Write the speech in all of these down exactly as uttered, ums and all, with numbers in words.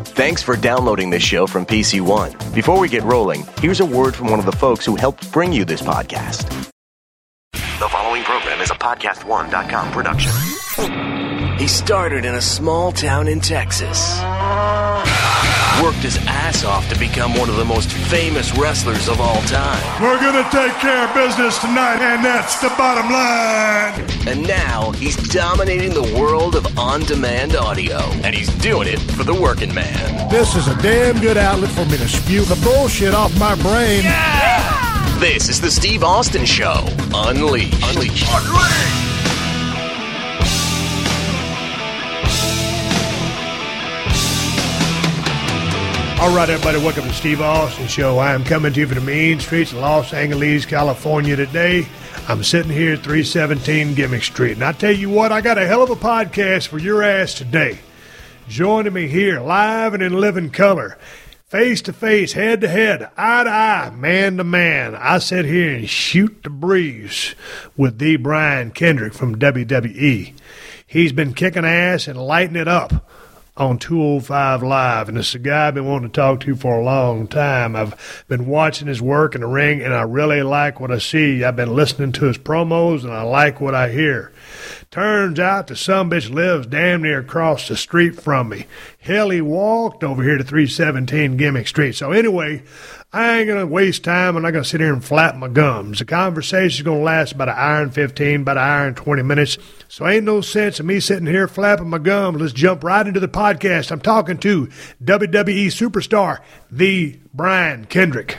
Thanks for downloading this show from P C One. Before we get rolling, here's a word from one of the folks who helped bring you this podcast. The following program is a podcast one dot com production. He started in a small town in Texas. Worked his ass off to become one of the most famous wrestlers of all time. We're going to take care of business tonight, and that's the bottom line. And now he's dominating the world of on-demand audio. And he's doing it for the working man. This is a damn good outlet for me to spew the bullshit off my brain. Yeah! This is the Steve Austin Show. Unleashed. Unleashed. Unleashed. All right, everybody, welcome to the Steve Austin Show. I am coming to you from the mean streets of Los Angeles, California today. I'm sitting here at three seventeen Gimmick Street. And I tell you what, I got a hell of a podcast for your ass today. Joining me here, live and in living color, face to face, head to head, eye to eye, man to man. I sit here and shoot the breeze with the Brian Kendrick from W W E. He's been kicking ass and lighting it up on two oh five Live, and this is a guy I've been wanting to talk to for a long time. I've been watching his work in the ring, and I really like what I see. I've been listening to his promos, and I like what I hear. Turns out the sumbitch lives damn near across the street from me. Hell, he walked over here to three seventeen Gimmick Street. So anyway, I ain't going to waste time. I'm not going to sit here and flap my gums. The conversation's going to last about an hour and fifteen, about an hour and twenty minutes. So ain't no sense in me sitting here flapping my gums. Let's jump right into the podcast. I'm talking to W W E superstar, the Brian Kendrick.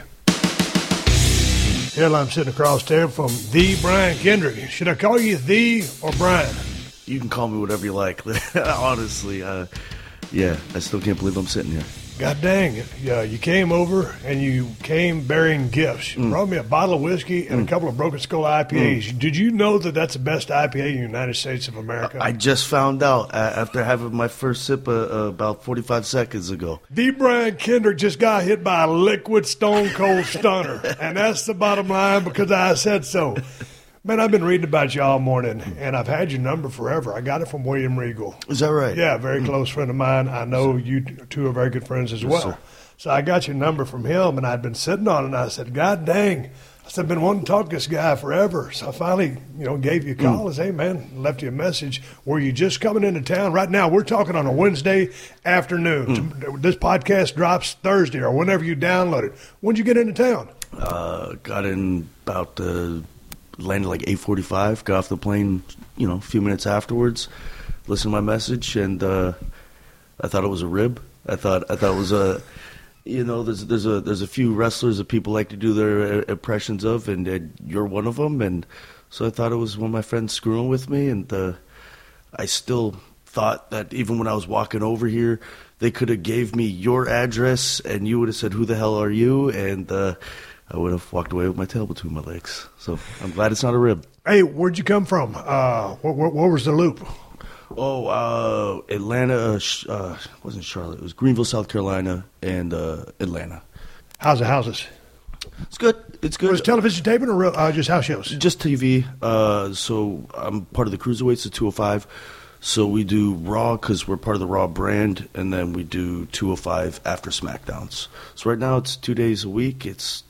Hell, I'm sitting across there from the Brian Kendrick. Should I call you the or Brian? You can call me whatever you like. Honestly, uh, yeah, I still can't believe I'm sitting here. God dang it. Yeah, you came over and you came bearing gifts. You mm. brought me a bottle of whiskey and mm. a couple of Broken Skull I P As. Mm. Did you know that that's the best I P A in the United States of America? I just found out uh, after having my first sip uh, uh, about forty-five seconds ago. The Brian Kendrick just got hit by a liquid stone cold stunner. And that's the bottom line because I said so. Man, I've been reading about you all morning, and I've had your number forever. I got it from William Regal. Is that right? Yeah, a very mm-hmm. close friend of mine. I know you two are very good friends as well. Yes, so I got your number from him, and I'd been sitting on it, and I said, God dang. I said, I've been wanting to talk to this guy forever. So I finally, you know, gave you a call mm. and said, hey, man, left you a message. Were you just coming into town? Right now, we're talking on a Wednesday afternoon. Mm. This podcast drops Thursday or whenever you download it. When did you get into town? Uh, got in about the... Uh, landed like eight forty-five, got off the plane, you know, a few minutes afterwards, listened to my message, and uh, I thought it was a rib. I thought I thought it was a, you know, there's there's a there's a few wrestlers that people like to do their impressions of, and uh, you're one of them, and so I thought it was one of my friends screwing with me, and uh, I still thought that even when I was walking over here, they could have gave me your address, and you would have said, who the hell are you, and uh, I would have walked away with my tail between my legs. So I'm glad it's not a rib. Hey, where'd you come from? Uh, what, what, what was the loop? Oh, uh, Atlanta. Uh, wasn't Charlotte. It was Greenville, South Carolina, and uh, Atlanta. How's the houses? It's good. It's good. Was it television taping or uh, just house shows? Just T V. Uh, so I'm part of the Cruiserweights at two oh five. So we do Raw because we're part of the Raw brand, and then we do two oh five after SmackDowns. So right now it's two days a week. It's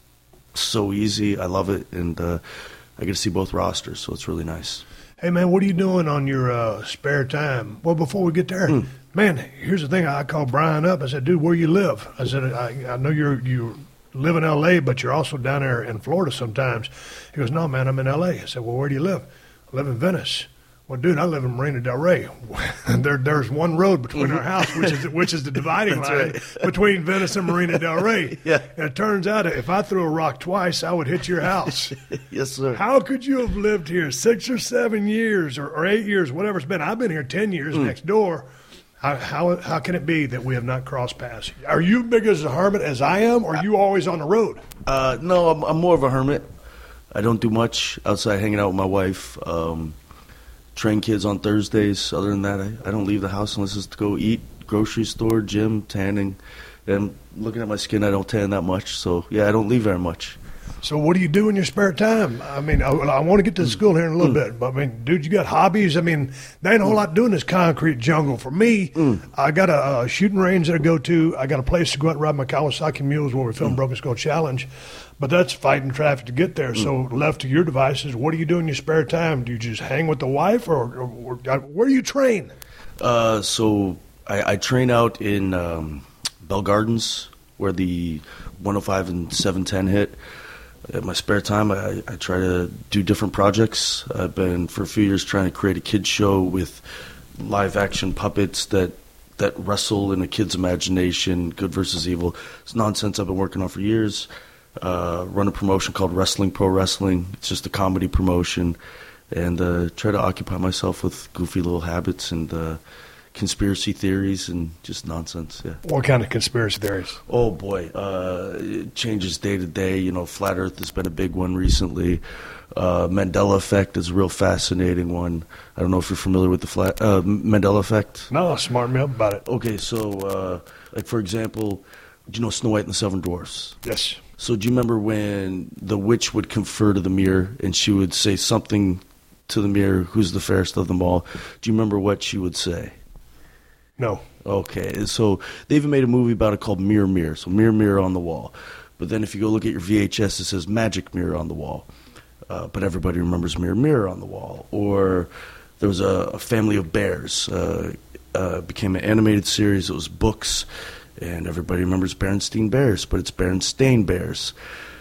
so easy. I love it, and uh, I get to see both rosters, so it's really nice. Hey, man, what are you doing on your uh, spare time? Well, before we get there, mm. man, here's the thing. I called Brian up. I said, dude, where you live? I said, I, I know you're you live in L A, but you're also down there in Florida sometimes. He goes, no, man, I'm in L A. I said, well, where do you live? I live in Venice. Well, dude, I live in Marina del Rey. there, there's one road between our house, which is which is the dividing line right. between Venice and Marina del Rey. Yeah. And it turns out if I threw a rock twice, I would hit your house. Yes, sir. How could you have lived here six or seven years or, or eight years, whatever it's been? I've been here ten years mm. next door. How, how how can it be that we have not crossed paths? Are you big as a hermit as I am, or are you always on the road? Uh, no, I'm, I'm more of a hermit. I don't do much outside hanging out with my wife. Um Train kids on Thursdays. Other than that, I, I don't leave the house unless it's to go eat, grocery store, gym, tanning. And looking at my skin, I don't tan that much. So, yeah, I don't leave very much. So what do you do in your spare time? I mean, I, I want to get to the school here in a little mm. bit, but I mean, dude, you got hobbies? I mean, there ain't a whole mm. lot doing this concrete jungle. For me, mm. I got a, a shooting range that I go to. I got a place to go out and ride my Kawasaki mules where we film mm. Broken Skull Challenge, but that's fighting traffic to get there. Mm. So left to your devices, what do you do in your spare time? Do you just hang with the wife, or, or, or where do you train? Uh, so I, I train out in um, Bell Gardens, where the one oh five and seven ten hit. In my spare time, I, I try to do different projects. I've been, for a few years, trying to create a kid's show with live-action puppets that, that wrestle in a kid's imagination, good versus evil. It's nonsense I've been working on for years. Uh, run a promotion called Wrestling Pro Wrestling. It's just a comedy promotion. And uh, try to occupy myself with goofy little habits and uh, conspiracy theories and just nonsense. Yeah. What kind of conspiracy theories? Oh boy, uh, it changes day to day. You know, flat Earth has been a big one recently. Uh, Mandela effect is a real fascinating one. I don't know if you're familiar with the flat uh, Mandela effect. No, smart me up about it. Okay, so uh, like for example, do you know Snow White and the Seven Dwarfs? Yes. So do you remember when the witch would confer to the mirror and she would say something to the mirror, who's the fairest of them all? Do you remember what she would say? No. Okay, so they even made a movie about it called Mirror Mirror, so Mirror Mirror on the Wall. But then if you go look at your V H S, it says Magic Mirror on the Wall. Uh, but everybody remembers Mirror Mirror on the Wall. Or there was a, a family of bears. Uh, uh, became an animated series. It was books, and everybody remembers Berenstain Bears, but it's Berenstain Bears.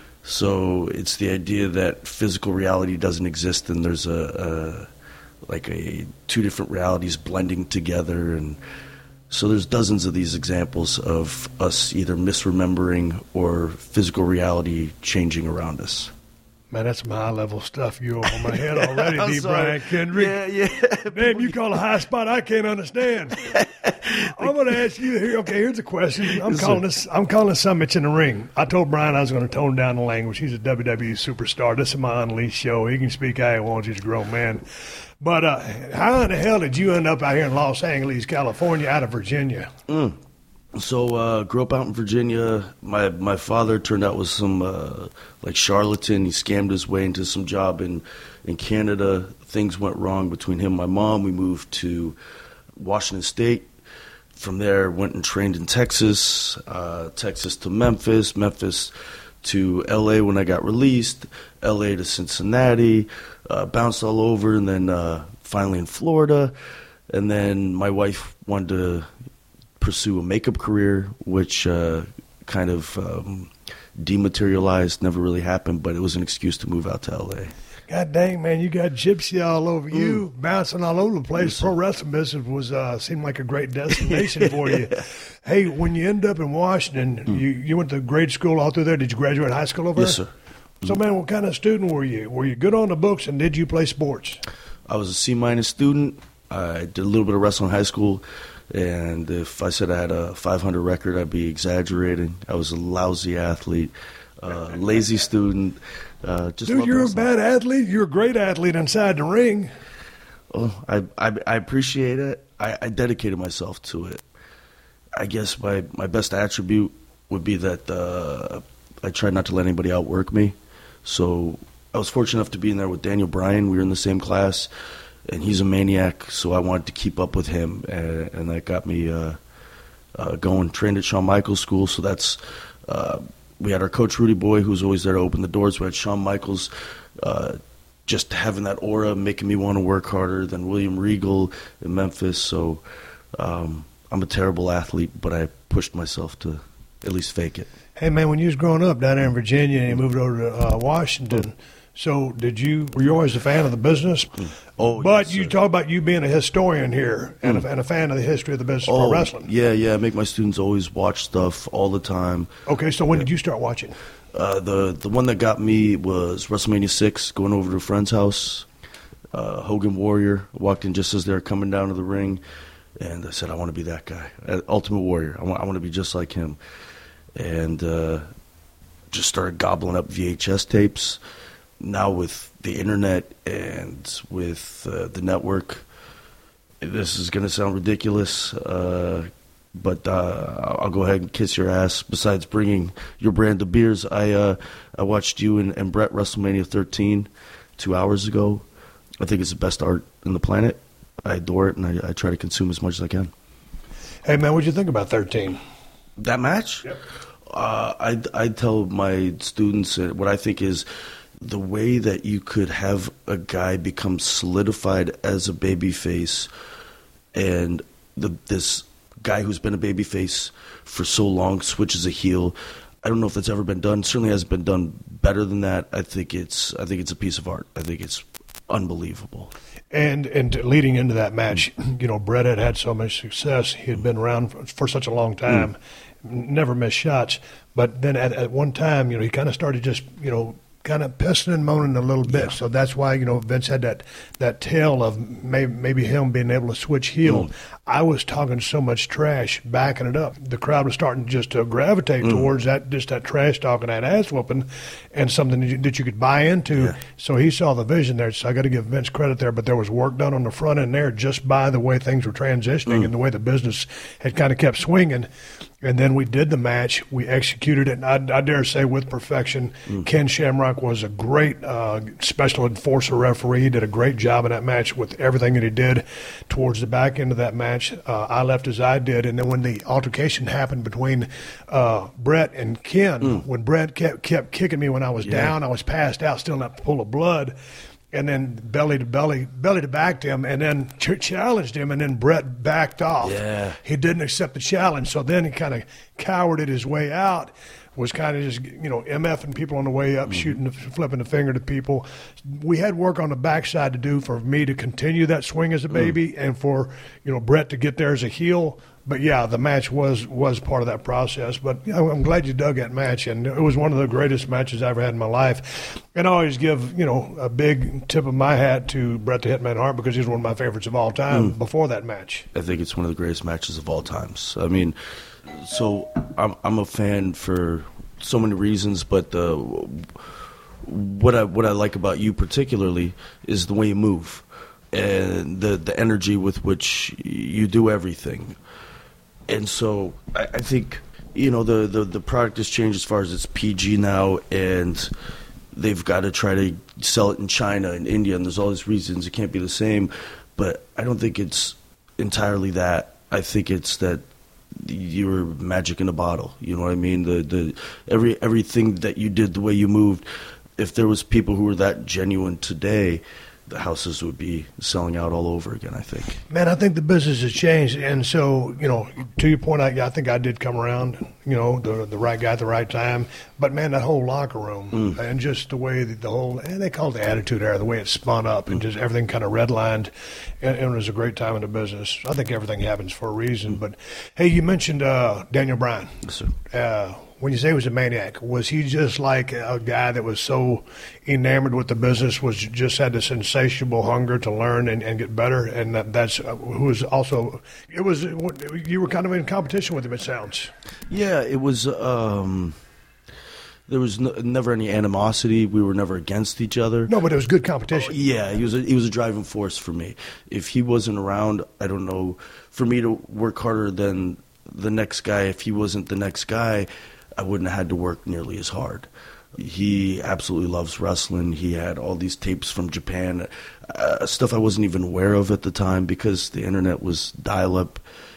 So it's the idea that physical reality doesn't exist, and there's a... a like a two different realities blending together. And so there's dozens of these examples of us either misremembering or physical reality changing around us. Man, that's some high-level stuff you're over my head already, D. Brian Kendrick. Yeah, yeah. Damn, you call a high spot I can't understand. I'm going to ask you here. Okay, here's a question. I'm yes, calling sir. this. I'm calling this Summits in the Ring. I told Brian I was going to tone down the language. He's a W W E superstar. This is my Unleashed show. He can speak how he wants. He's a grown man. But uh, how in the hell did you end up out here in Los Angeles, California, out of Virginia? Mm. So, uh, grew up out in Virginia. My my father turned out was some uh, like charlatan. He scammed his way into some job in in Canada. Things went wrong between him and my mom. We moved to Washington State. From there, went and trained in Texas. Uh, Texas to Memphis. Memphis to L A when I got released. L A to Cincinnati. Uh, bounced all over, and then uh, finally in Florida. And then my wife wanted to pursue a makeup career, which uh, kind of um, dematerialized, never really happened, but it was an excuse to move out to L A. God dang, man, you got gypsy all over you, mm. bouncing all over the place. Pro wrestling business was uh, seemed like a great destination for you. Hey, when you end up in Washington, mm. you, you went to grade school all through there. Did you graduate high school over yes, there? Yes, sir. So, man, what kind of student were you? Were you good on the books, and did you play sports? I was a C-minus student. I did a little bit of wrestling in high school, and if I said I had a five hundred record, I'd be exaggerating. I was a lousy athlete, uh, lazy student. Uh, just Dude, you're wrestling. A bad athlete. You're a great athlete inside the ring. Oh, I I, I appreciate it. I, I dedicated myself to it. I guess my, my best attribute would be that uh, I tried not to let anybody outwork me. So I was fortunate enough to be in there with Daniel Bryan. We were in the same class, and he's a maniac, so I wanted to keep up with him, and, and that got me uh, uh, going. Trained at Shawn Michaels School, so that's uh, we had our coach Rudy Boy, who was always there to open the doors. We had Shawn Michaels, uh, just having that aura, making me want to work harder than William Regal in Memphis. So um, I'm a terrible athlete, but I pushed myself to at least fake it. Hey, man, when you was growing up down there in Virginia and you moved over to uh, Washington, so did you, were you always a fan of the business? Oh, But yes, you sir. talk about you being a historian here and, mm. a, and a fan of the history of the business of oh, pro wrestling. Yeah, yeah. I make my students always watch stuff all the time. Okay, so when yeah. did you start watching? Uh, the the one that got me was WrestleMania six, going over to a friend's house. Uh, Hogan Warrior walked in just as they were coming down to the ring, and I said, I want to be that guy. Uh, Ultimate Warrior. I want, I want to be just like him. And uh, just started gobbling up V H S tapes. Now with the internet and with uh, the network, this is going to sound ridiculous. Uh, But uh, I'll go ahead and kiss your ass. Besides bringing your brand of beers, I uh, I watched you and, and Brett WrestleMania thirteen two hours ago. I think it's the best art in the planet. I adore it, and I, I try to consume as much as I can. Hey, man, what'd you think about thirteen? That match? Yep. Uh, I I tell my students what I think is the way that you could have a guy become solidified as a babyface, and the this guy who's been a babyface for so long switches a heel. I don't know if that's ever been done. Certainly hasn't been done better than that. I think it's I think it's a piece of art. I think it's unbelievable. And and leading into that match, you know, Brett had had so much success. He had been around for, for such a long time, mm. never missed shots. But then at, at one time, you know, he kind of started just, you know, kind of pissing and moaning a little bit. Yeah. So that's why, you know, Vince had that, that tale of maybe, maybe him being able to switch heel. Mm. I was talking so much trash, backing it up. The crowd was starting just to gravitate mm. towards that, just that trash talk and that ass whooping, and something that you, that you could buy into. Yeah. So he saw the vision there. So I got to give Vince credit there. But there was work done on the front end there just by the way things were transitioning mm. and the way the business had kind of kept swinging. And then we did the match. We executed it, and I, I dare say with perfection. Mm. Ken Shamrock was a great uh, special enforcer referee. He did a great job in that match with everything that he did. Towards the back end of that match, uh, I left as I did. And then when the altercation happened between uh, Brett and Ken, mm. when Brett kept, kept kicking me when I was yeah. down, I was passed out, still in that pool of blood. And then belly to belly, belly to back to him, and then ch- challenged him, and then Brett backed off. Yeah. He didn't accept the challenge, so then he kind of cowarded his way out, was kind of just, you know, MFing people on the way up, mm-hmm. shooting, flipping the finger to people. We had work on the backside to do for me to continue that swing as a baby, mm. and for, you know, Brett to get there as a heel. But, yeah, the match was was part of that process. But you know, I'm glad you dug that match, and it was one of the greatest matches I ever had in my life. And I always give, you know, a big tip of my hat to Bret the Hitman Hart because he's one of my favorites of all time mm. before that match. I think it's one of the greatest matches of all times. I mean, so I'm I'm a fan for so many reasons, but uh, what I what I like about you particularly is the way you move and the the energy with which you do everything. And so I, I think, you know, the, the, the product has changed as far as it's P G now, and they've got to try to sell it in China and India, and there's all these reasons it can't be the same. But I don't think it's entirely that. I think it's that you're magic in a bottle. You know what I mean? The the every everything that you did, the way you moved, if there was people who were that genuine today, the houses would be selling out all over again, I think. Man, I think the business has changed. And so, you know, to your point, I, I think I did come around, you know, the the right guy at the right time. But, man, that whole locker room mm. and just the way that the whole, and they call it the attitude era, the way it spun up mm. and just everything kind of redlined. And, and it was a great time in the business. I think everything happens for a reason. Mm. But, hey, you mentioned uh, Daniel Bryan. Yes, sir. Uh, when you say he was a maniac, was he just like a guy that was so enamored with the business, was just had this insatiable hunger to learn and, and get better, and that, that's uh, who was also it was you were kind of in competition with him, it sounds. Yeah, it was. Um, there was no, never any animosity. We were never against each other. No, but it was good competition. Oh, yeah, he was a, he was a driving force for me. If he wasn't around, I don't know. For me to work harder than the next guy, if he wasn't the next guy, I wouldn't have had to work nearly as hard. He absolutely loves wrestling. He had all these tapes from Japan, uh, stuff I wasn't even aware of at the time because the internet was dial-up,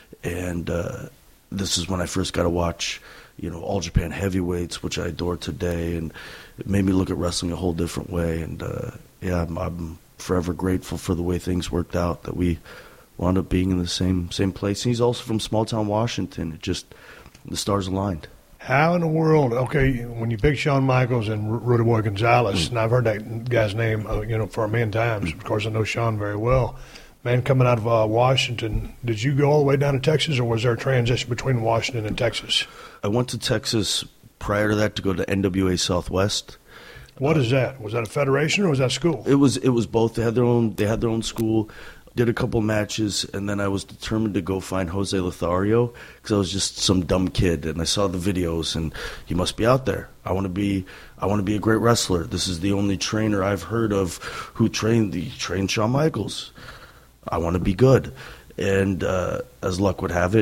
and uh, this is when I first got to watch, you know, All Japan Heavyweights, which I adore today, and it made me look at wrestling a whole different way. And uh, yeah, I'm, I'm forever grateful for the way things worked out, that we wound up being in the same same place. And he's also from small town Washington. It just the stars aligned. How in the world, okay, when you pick Shawn Michaels and Rudy Boy Gonzalez, mm. and I've heard that guy's name, uh, you know, for a million times. Of course, I know Shawn very well. Man, coming out of uh, Washington, did you go all the way down to Texas, or was there a transition between Washington and Texas? I went to Texas prior to that to go to N W A Southwest. What uh, is that? Was that a federation or was that school? It was. It was both. They had their own. They had their own school. Did a couple matches, and then I was determined to go find Jose Lothario because I was just some dumb kid, and I saw the videos, and he must be out there. I want to be, I want to be a great wrestler. This is the only trainer I've heard of who trained the trained Shawn Michaels. I want to be good, and uh, as luck would have it,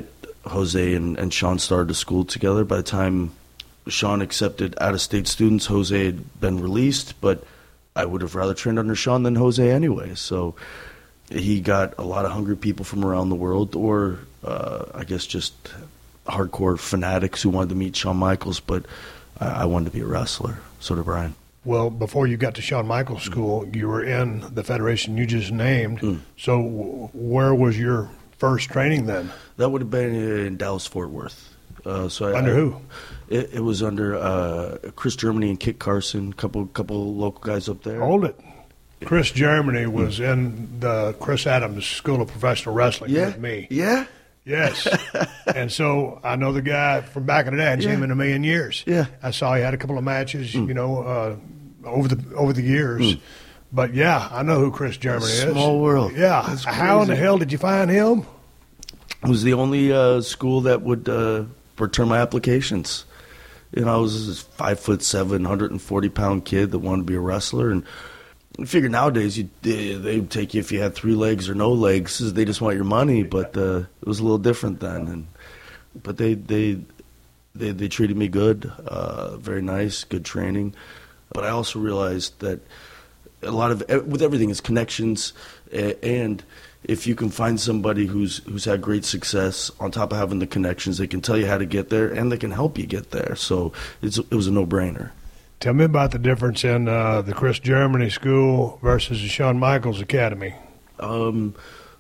Jose and, and Sean started a school together. By the time Sean accepted out-of-state students, Jose had been released, but I would have rather trained under Sean than Jose anyway. So he got a lot of hungry people from around the world, or uh, I guess just hardcore fanatics who wanted to meet Shawn Michaels, but I, I wanted to be a wrestler. So did Brian. Well, before you got to Shawn Michaels School, you were in the federation you just named. Mm. So w- where was your first training then? That would have been in Dallas-Fort Worth. Uh, so I, under I, who? It, it was under uh, Chris Germany and Kit Carson, couple couple local guys up there. Hold it. Chris Germany was mm. in the Chris Adams School of Professional Wrestling yeah. with me. Yeah? Yes. And so I know the guy from back in the day. I hadn't yeah. seen him in a million years. Yeah. I saw he had a couple of matches, mm. you know, uh, over the over the years. Mm. But, yeah, I know who Chris Germany is. Small world. Yeah. How in the hell did you find him? It was the only uh, school that would uh, return my applications. You know, I was this five foot seven, one hundred forty pound kid that wanted to be a wrestler, and I figure nowadays you they would take you if you had three legs or no legs. They just want your money, but uh, it was a little different then. And but they they they, they treated me good, uh, very nice, good training. But I also realized that a lot of with everything is connections, and if you can find somebody who's who's had great success on top of having the connections, they can tell you how to get there and they can help you get there. So it's, it was a no-brainer. Tell me about the difference in uh, the Chris Germany School versus the Shawn Michaels Academy. Um,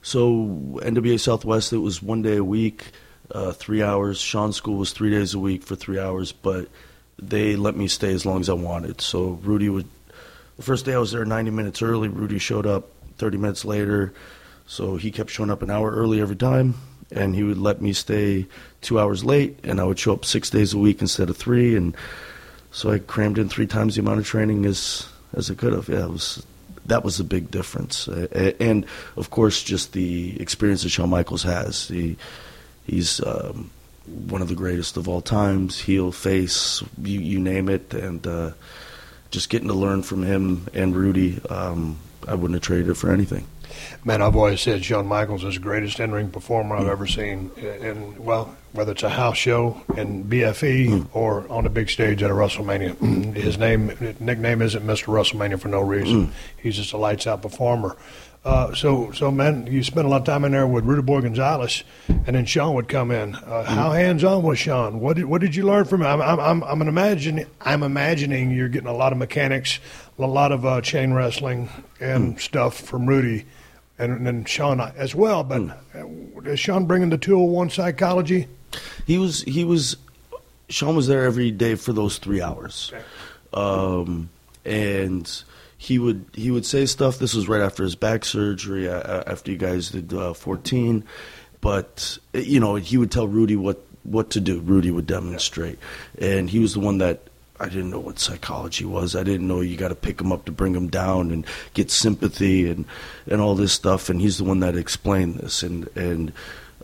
so N W A Southwest, it was one day a week, uh, three hours. Sean's school was three days a week for three hours, but they let me stay as long as I wanted. So Rudy would, the first day I was there ninety minutes early, Rudy showed up thirty minutes later. So he kept showing up an hour early every time, and he would let me stay two hours late, and I would show up six days a week instead of three, and so I crammed in three times the amount of training as as I could have. Yeah, it was that was a big difference, uh, and of course, just the experience that Shawn Michaels has. He he's um, one of the greatest of all times, heel, face, you, you name it, and uh, just getting to learn from him and Rudy, um, I wouldn't have traded it for anything. Man, I've always said Shawn Michaels is the greatest in-ring performer I've mm. ever seen. And, well, whether it's a house show in B F E mm. or on a big stage at a WrestleMania. His name, nickname isn't Mister WrestleMania for no reason. Mm. He's just a lights-out performer. Uh, so, so man, you spent a lot of time in there with Rudy Boy Gonzalez, and then Shawn would come in. Uh, mm. How hands-on was Shawn? What did what did you learn from him? I'm I'm I'm, I'm imagining I'm imagining you're getting a lot of mechanics, a lot of uh, chain wrestling and mm. stuff from Rudy. And then Shawn as well, but mm. is Shawn bringing the two oh one psychology? He was. He was. Shawn was there every day for those three hours, okay. um, and he would he would say stuff. This was right after his back surgery, uh, after you guys did uh, fourteen. But you know, he would tell Rudy what, what to do. Rudy would demonstrate, yeah. and he was the one that. I didn't know what psychology was. I didn't know you got to pick him up to bring him down and get sympathy and, and all this stuff. And he's the one that explained this and and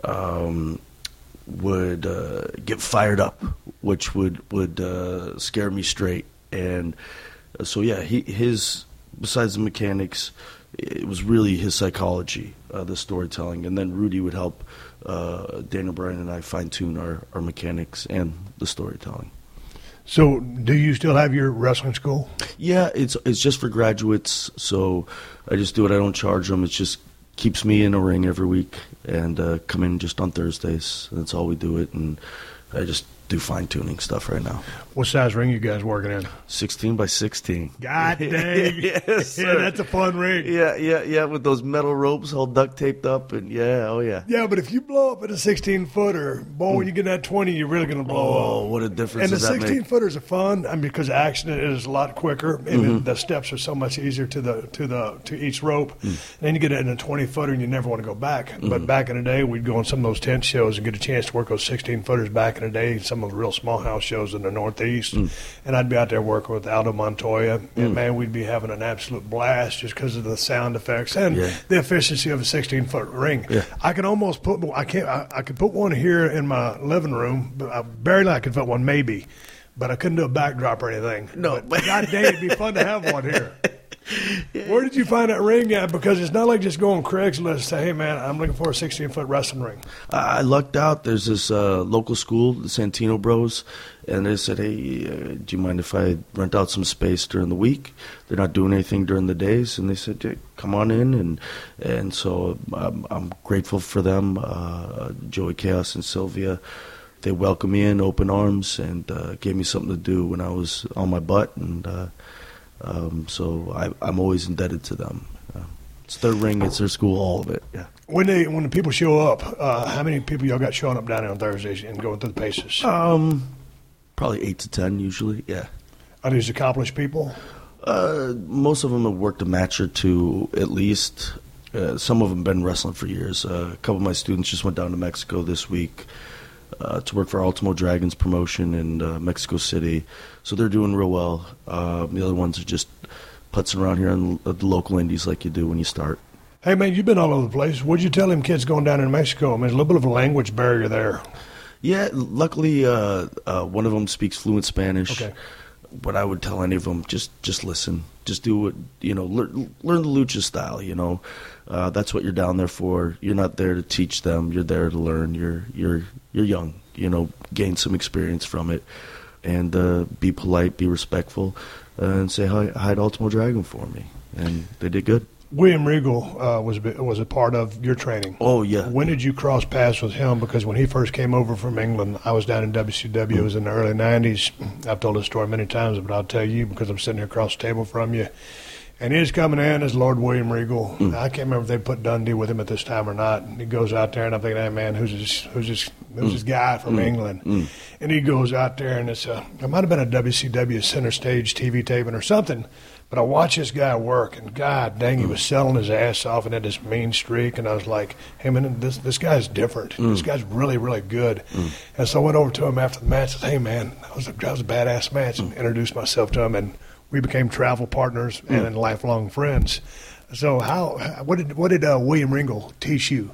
um, would uh, get fired up, which would would uh, scare me straight. And so yeah, he his besides the mechanics, it was really his psychology, uh, the storytelling, and then Rudy would help uh, Daniel Bryan and I fine tune our, our mechanics and the storytelling. So, do you still have your wrestling school? Yeah, it's it's just for graduates. So, I just do it. I don't charge them. It just keeps me in a ring every week, and uh, come in just on Thursdays. That's all we do it, and I just do fine tuning stuff right now. What size ring you guys working in? Sixteen by sixteen. God dang! Yes, yeah, that's a fun ring. Yeah, yeah, yeah. With those metal ropes all duct taped up, and yeah, oh yeah. Yeah, but if you blow up at a sixteen footer, boy, when you get that twenty, you're really going to blow oh, up. Oh, what a difference! And does the that sixteen make? footers are fun, I mean, because action is a lot quicker, and mm-hmm. the steps are so much easier to the to the to each rope. Mm. And then you get it in a twenty footer, and you never want to go back. Mm-hmm. But back in the day, we'd go on some of those tent shows and get a chance to work those sixteen footers. Back in the day, some of the real small house shows in the Northeast, mm. and I'd be out there working with Aldo Montoya, and mm. man, we'd be having an absolute blast just because of the sound effects and yeah. the efficiency of a sixteen foot ring. Yeah. I can almost put I can't I, I could put one here in my living room, but I barely I could put one maybe, but I couldn't do a backdrop or anything. No, but God dang, it'd be fun to have one here. Where did you find that ring at? Because it's not like just going Craigslist and say, hey, man, I'm looking for a sixteen-foot wrestling ring. I lucked out. There's this uh, local school, the Santino Bros, and they said, hey, uh, do you mind if I rent out some space during the week? They're not doing anything during the days. And they said, yeah, come on in. And and so I'm, I'm grateful for them, uh, Joey Chaos and Sylvia. They welcomed me in, open arms, and uh, gave me something to do when I was on my butt. And uh, um, so I, I'm always indebted to them. Uh, it's their ring, it's their school, all of it. Yeah. When they when the people show up, uh, how many people y'all got showing up down there on Thursdays and going through the paces? Um, probably eight to ten usually. Yeah. Are these accomplished people? Uh, most of them have worked a match or two at least. Uh, some of them have been wrestling for years. Uh, a couple of my students just went down to Mexico this week uh, to work for Ultimo Dragons promotion in uh, Mexico City. So they're doing real well. Uh, the other ones are just putzing around here in the local indies like you do when you start. Hey, man, you've been all over the place. What'd you tell them kids going down in Mexico? I mean, there's a little bit of a language barrier there. Yeah, luckily uh, uh, one of them speaks fluent Spanish. Okay. What I would tell any of them, just just listen. Just do it, you know, learn, learn the lucha style, you know. Uh, that's what you're down there for. You're not there to teach them. You're there to learn. You're you're you're young, you know, gain some experience from it. And uh, be polite, be respectful, uh, and say hi, hi to Ultimo Dragon for me. And they did good. William Regal uh, was a, was a part of your training. Oh, yeah. When did you cross paths with him? Because when he first came over from England, I was down in W C W. Mm. It was in the early nineties. I've told this story many times, but I'll tell you because I'm sitting here across the table from you. And he's coming in as Lord William Regal. Mm. I can't remember if they put Dundee with him at this time or not. And he goes out there, and I'm thinking, hey, man, who's this, who's this, who's mm. this guy from mm. England? Mm. And he goes out there, and it's a, it might have been a W C W center stage T V taping or something. But I watched this guy work, and God dang, he was selling his ass off and had this mean streak. And I was like, hey, man, this this guy's different. Mm. This guy's really, really good. Mm. And so I went over to him after the match and said, hey, man, that was a, that was a badass match, mm. and introduced myself to him. And we became travel partners mm. and lifelong friends. So how what did what did uh, William Regal teach you?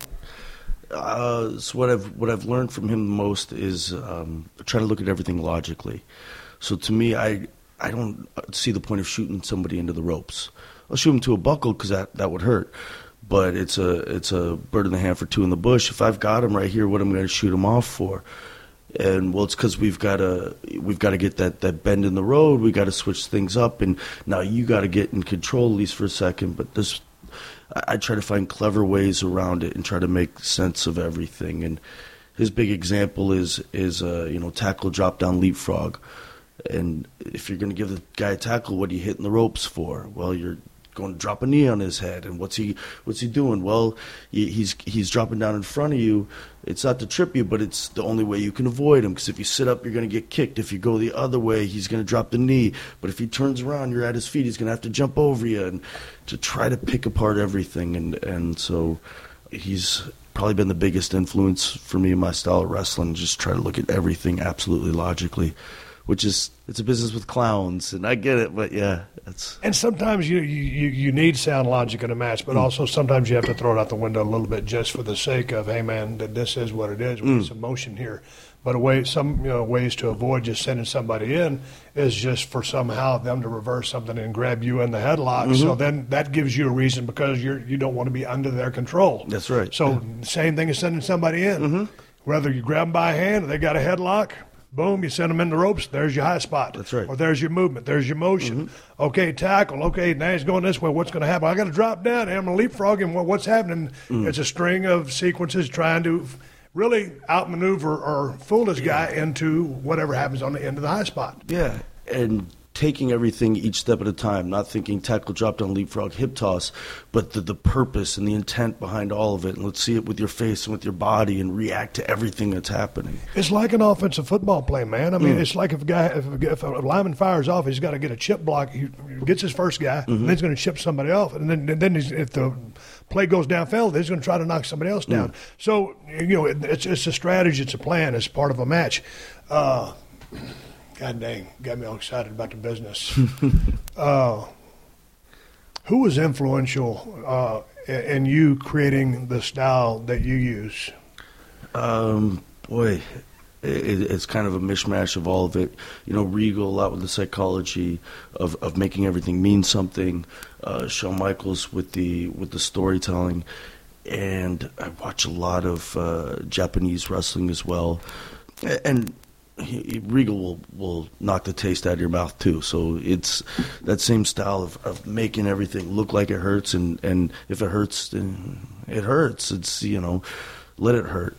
Uh, so what I've what I've learned from him the most is um, try to look at everything logically. So to me, I I don't see the point of shooting somebody into the ropes. I'll shoot him to a buckle because that, that would hurt. But it's a it's a bird in the hand for two in the bush. If I've got him right here, what am I going to shoot him off for? And well, it's because we've got to we've got to get that, that bend in the road. We got to switch things up, and now you got to get in control at least for a second. But this, I, I try to find clever ways around it and try to make sense of everything. And his big example is is uh, you know tackle, drop down, leapfrog. And if you're going to give the guy a tackle, what are you hitting the ropes for? Well, you're going to drop a knee on his head, and what's he what's he doing? Well, he's he's dropping down in front of you. It's not to trip you, but it's the only way you can avoid him, because if you sit up, you're going to get kicked. If you go the other way, he's going to drop the knee. But if he turns around, you're at his feet, he's going to have to jump over you, and to try to pick apart everything. And, and so he's probably been the biggest influence for me in my style of wrestling, just try to look at everything absolutely logically. Which is, it's a business with clowns, and I get it, but yeah, it's. And sometimes you you, you need sound logic in a match, but mm. also sometimes you have to throw it out the window a little bit just for the sake of, hey man, that this is what it is. We mm. need some motion here. But a way, some you know ways to avoid just sending somebody in is just for somehow them to reverse something and grab you in the headlock. Mm-hmm. So then that gives you a reason because you're you don't want to be under their control. That's right. So yeah. Same thing as sending somebody in. Mm-hmm. Whether you grab them by a hand or they got a headlock. Boom, you send them in the ropes, there's your high spot. That's right. Or there's your movement, there's your motion. Mm-hmm. Okay, tackle. Okay, now he's going this way. What's going to happen? I got to drop down. I'm going to leapfrog him. What's happening? Mm. It's a string of sequences trying to really outmaneuver or fool this guy into whatever happens on the end of the high spot. Yeah, and taking everything each step at a time, not thinking tackle, drop down, leapfrog, hip toss, but the, the purpose and the intent behind all of it. And let's see it with your face and with your body and react to everything that's happening. It's like an offensive football play, man. I mean, mm. it's like if a guy, if a, if a lineman fires off, he's got to get a chip block. He gets his first guy, mm-hmm. and then he's going to chip somebody off. And then, and then he's, if the play goes downfield, he's going to try to knock somebody else down. Mm. So, you know, it, it's, it's a strategy. It's a plan. It's part of a match. Uh, God dang, got me all excited about the business. uh, who was influential uh, in you creating the style that you use? Um, boy, It, it's kind of a mishmash of all of it. You know, Regal, a lot with the psychology of, of making everything mean something. Uh, Shawn Michaels with the with the storytelling. And I watch a lot of uh, Japanese wrestling as well. And he, Regal will, will knock the taste out of your mouth too. So it's that same style of, of making everything look like it hurts, and, and if it hurts, then it hurts. It's, you know, let it hurt,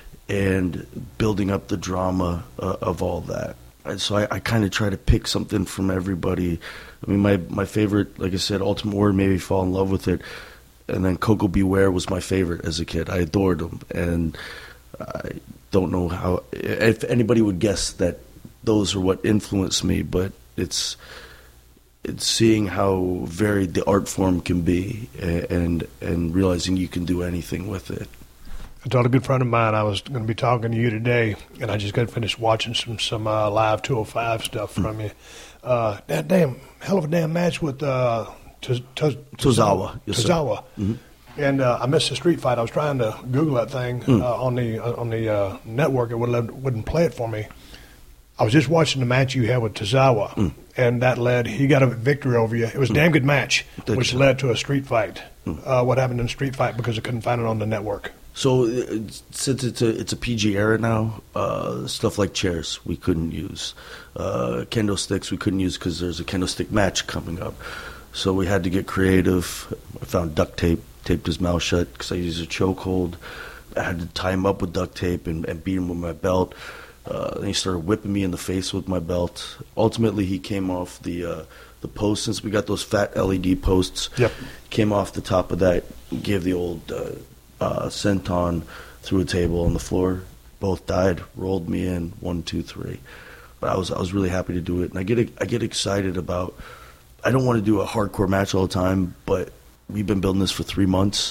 and building up the drama uh, of all that. And so I, I kind of try to pick something from everybody. I mean, my, my favorite, like I said, Ultimate Warrior made me fall in love with it, and then Coco Beware was my favorite as a kid. I adored him, and I don't know how if anybody would guess that those are what influenced me, but it's it's seeing how varied the art form can be, and and realizing you can do anything with it. I told a good friend of mine I was going to be talking to you today, and I just got finished watching some some uh, live two oh five stuff from mm-hmm. you. Uh, that damn hell of a damn match with uh, Tozawa. Tozawa. Yes, Tozawa. Mm-hmm. And uh, I missed the street fight. I was trying to Google that thing mm. uh, on the uh, on the uh, network. It wouldn't, wouldn't play it for me. I was just watching the match you had with Tozawa, mm. and that led. He got a victory over you. It was a mm. damn good match, Thank which you. led to a street fight. Mm. Uh, what happened in the street fight because I couldn't find it on the network? So it's, since it's a it's a P G era now, uh, stuff like chairs we couldn't use, uh, kendo sticks we couldn't use because there's a kendo stick match coming up. So we had to get creative. I found duct tape. Taped his mouth shut because I used a chokehold. I had to tie him up with duct tape and, and beat him with my belt. Uh, then he started whipping me in the face with my belt. Ultimately, he came off the uh, the post. Since we got those fat L E D posts, yep. came off the top of that, gave the old uh, uh, senton through a table on the floor. Both died, rolled me in, one, two, three. But I was I was really happy to do it, and I get I get excited about. I don't want to do a hardcore match all the time, but we've been building this for three months,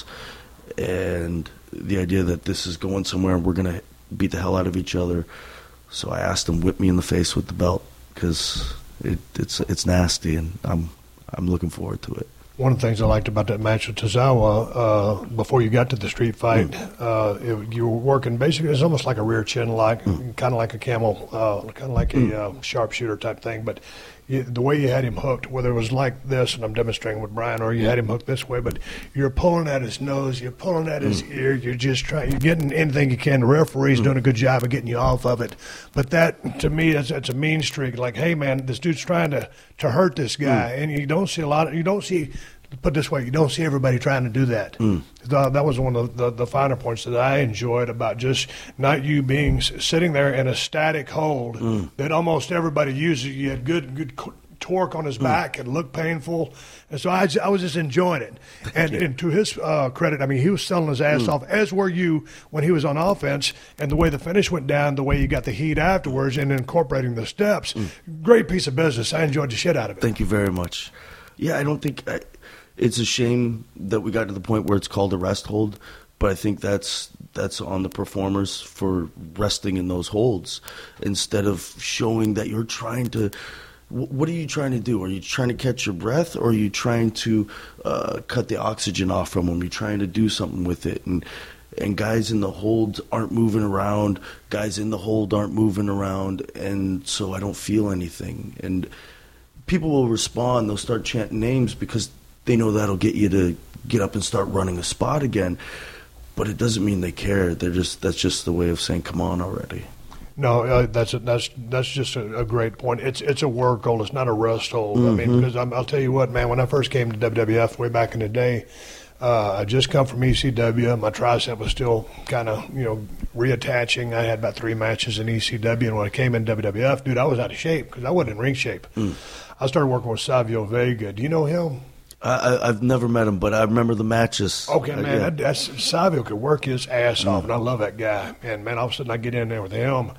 and the idea that this is going somewhere and we're going to beat the hell out of each other. So I asked him, whip me in the face with the belt, because it, it's it's nasty, and I'm I'm looking forward to it. One of the things I liked about that match with Tozawa, uh, before you got to the street fight, mm. uh, it, you were working basically, it was almost like a rear chin, like mm. kind of like a camel, uh, kind of like mm. a uh, sharpshooter type thing, but you, the way you had him hooked, whether it was like this, and I'm demonstrating with Brian, or you had him hooked this way, but you're pulling at his nose, you're pulling at his mm. ear, you're just trying, you're getting anything you can. The referee's mm. doing a good job of getting you off of it. But that, to me, that's, that's a mean streak. Like, hey, man, this dude's trying to, to hurt this guy, mm. and you don't see a lot of, you don't see, put it this way, you don't see everybody trying to do that. Mm. That was one of the, the finer points that I enjoyed about just not you being sitting there in a static hold mm. that almost everybody uses. You had good good torque on his back. It looked painful. And so I, I was just enjoying it. And, and to his uh, credit, I mean, he was selling his ass mm. off, as were you when he was on offense. And the way the finish went down, the way you got the heat afterwards, and incorporating the steps, mm. great piece of business. I enjoyed the shit out of it. Thank you very much. Yeah, I don't think I, it's a shame that we got to the point where it's called a rest hold, but I think that's that's on the performers for resting in those holds instead of showing that you're trying to. What are you trying to do? Are you trying to catch your breath, or are you trying to uh, cut the oxygen off from them? You're trying to do something with it, and and guys in the hold aren't moving around. Guys in the hold aren't moving around, and so I don't feel anything. And people will respond. They'll start chanting names because they know that'll get you to get up and start running a spot again. But it doesn't mean they care. They're just that's just the way of saying, "Come on already." No, uh, that's a, that's that's just a, a great point. It's it's a work hold. It's not a rest hold. Mm-hmm. I mean, because I'm, I'll tell you what, man. When I first came to W W F way back in the day, uh, I just come from E C W. My tricep was still kind of you know reattaching. I had about three matches in E C W, and when I came in W W F, dude, I was out of shape because I wasn't in ring shape. Mm. I started working with Savio Vega. Do you know him? I, I've never met him, but I remember the matches. Okay, man, uh, yeah. that, that's, Savio could work his ass off, and I love that guy. And, man, all of a sudden I get in there with him,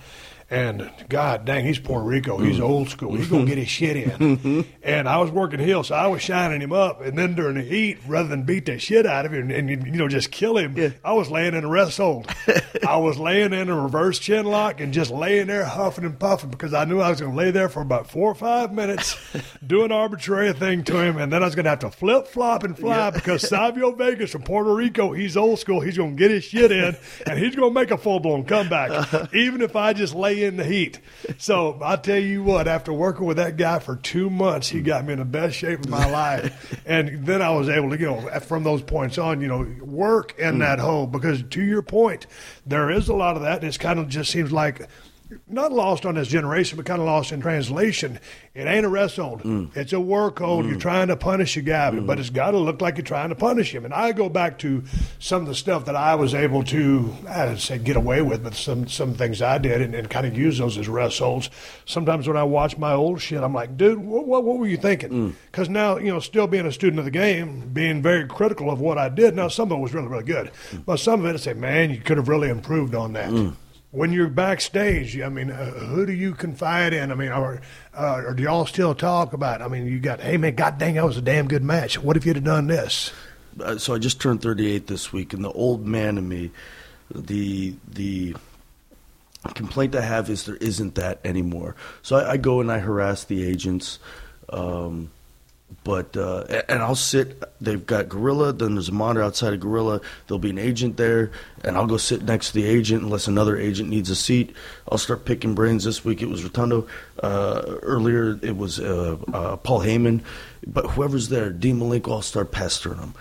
And God dang, he's Puerto Rico. He's old school. He's going to get his shit in. And I was working Hill, so I was shining him up. And then during the heat, rather than beat the shit out of him and, and you know, just kill him, yeah. I was laying in a rest hold. I was laying in a reverse chin lock and just laying there huffing and puffing because I knew I was going to lay there for about four or five minutes, do an arbitrary thing to him, and then I was going to have to flip-flop and fly yeah. because Savio Vegas from Puerto Rico, he's old school. He's going to get his shit in, and he's going to make a full-blown comeback, uh-huh. even if I just lay in the heat. So I tell you what, after working with that guy for two months, he got me in the best shape of my life. And then I was able to, you know, from those points on, you know, work in mm. that hole. Because to your point, there is a lot of that. And it's kind of just seems like not lost on this generation, but kind of lost in translation. It ain't a rest hold. Mm. It's a work hold. Mm. You're trying to punish a guy, mm. but it's got to look like you're trying to punish him. And I go back to some of the stuff that I was able to, I don't say get away with, but some some things I did and, and kind of use those as rest holds. Sometimes when I watch my old shit, I'm like, dude, what, what, what were you thinking? Because mm. now, you know, still being a student of the game, being very critical of what I did. Now, some of it was really, really good. Mm. But some of it, I say, man, you could have really improved on that. Mm. When you're backstage, I mean, uh, who do you confide in? I mean, or, uh, or do y'all still talk about? I mean, you got, hey, man, God dang, that was a damn good match. What if you'd have done this? Uh, so I just turned thirty-eight this week, and the old man in me, the the complaint I have is there isn't that anymore. So I, I go and I harass the agents. Um But uh, and I'll sit. They've got Gorilla. Then there's a monitor outside of Gorilla. There'll be an agent there, and I'll go sit next to the agent unless another agent needs a seat. I'll start picking brains. This week it was Rotundo. Uh, earlier it was uh, uh, Paul Heyman. But whoever's there, Dean Malenko, I'll start pestering them.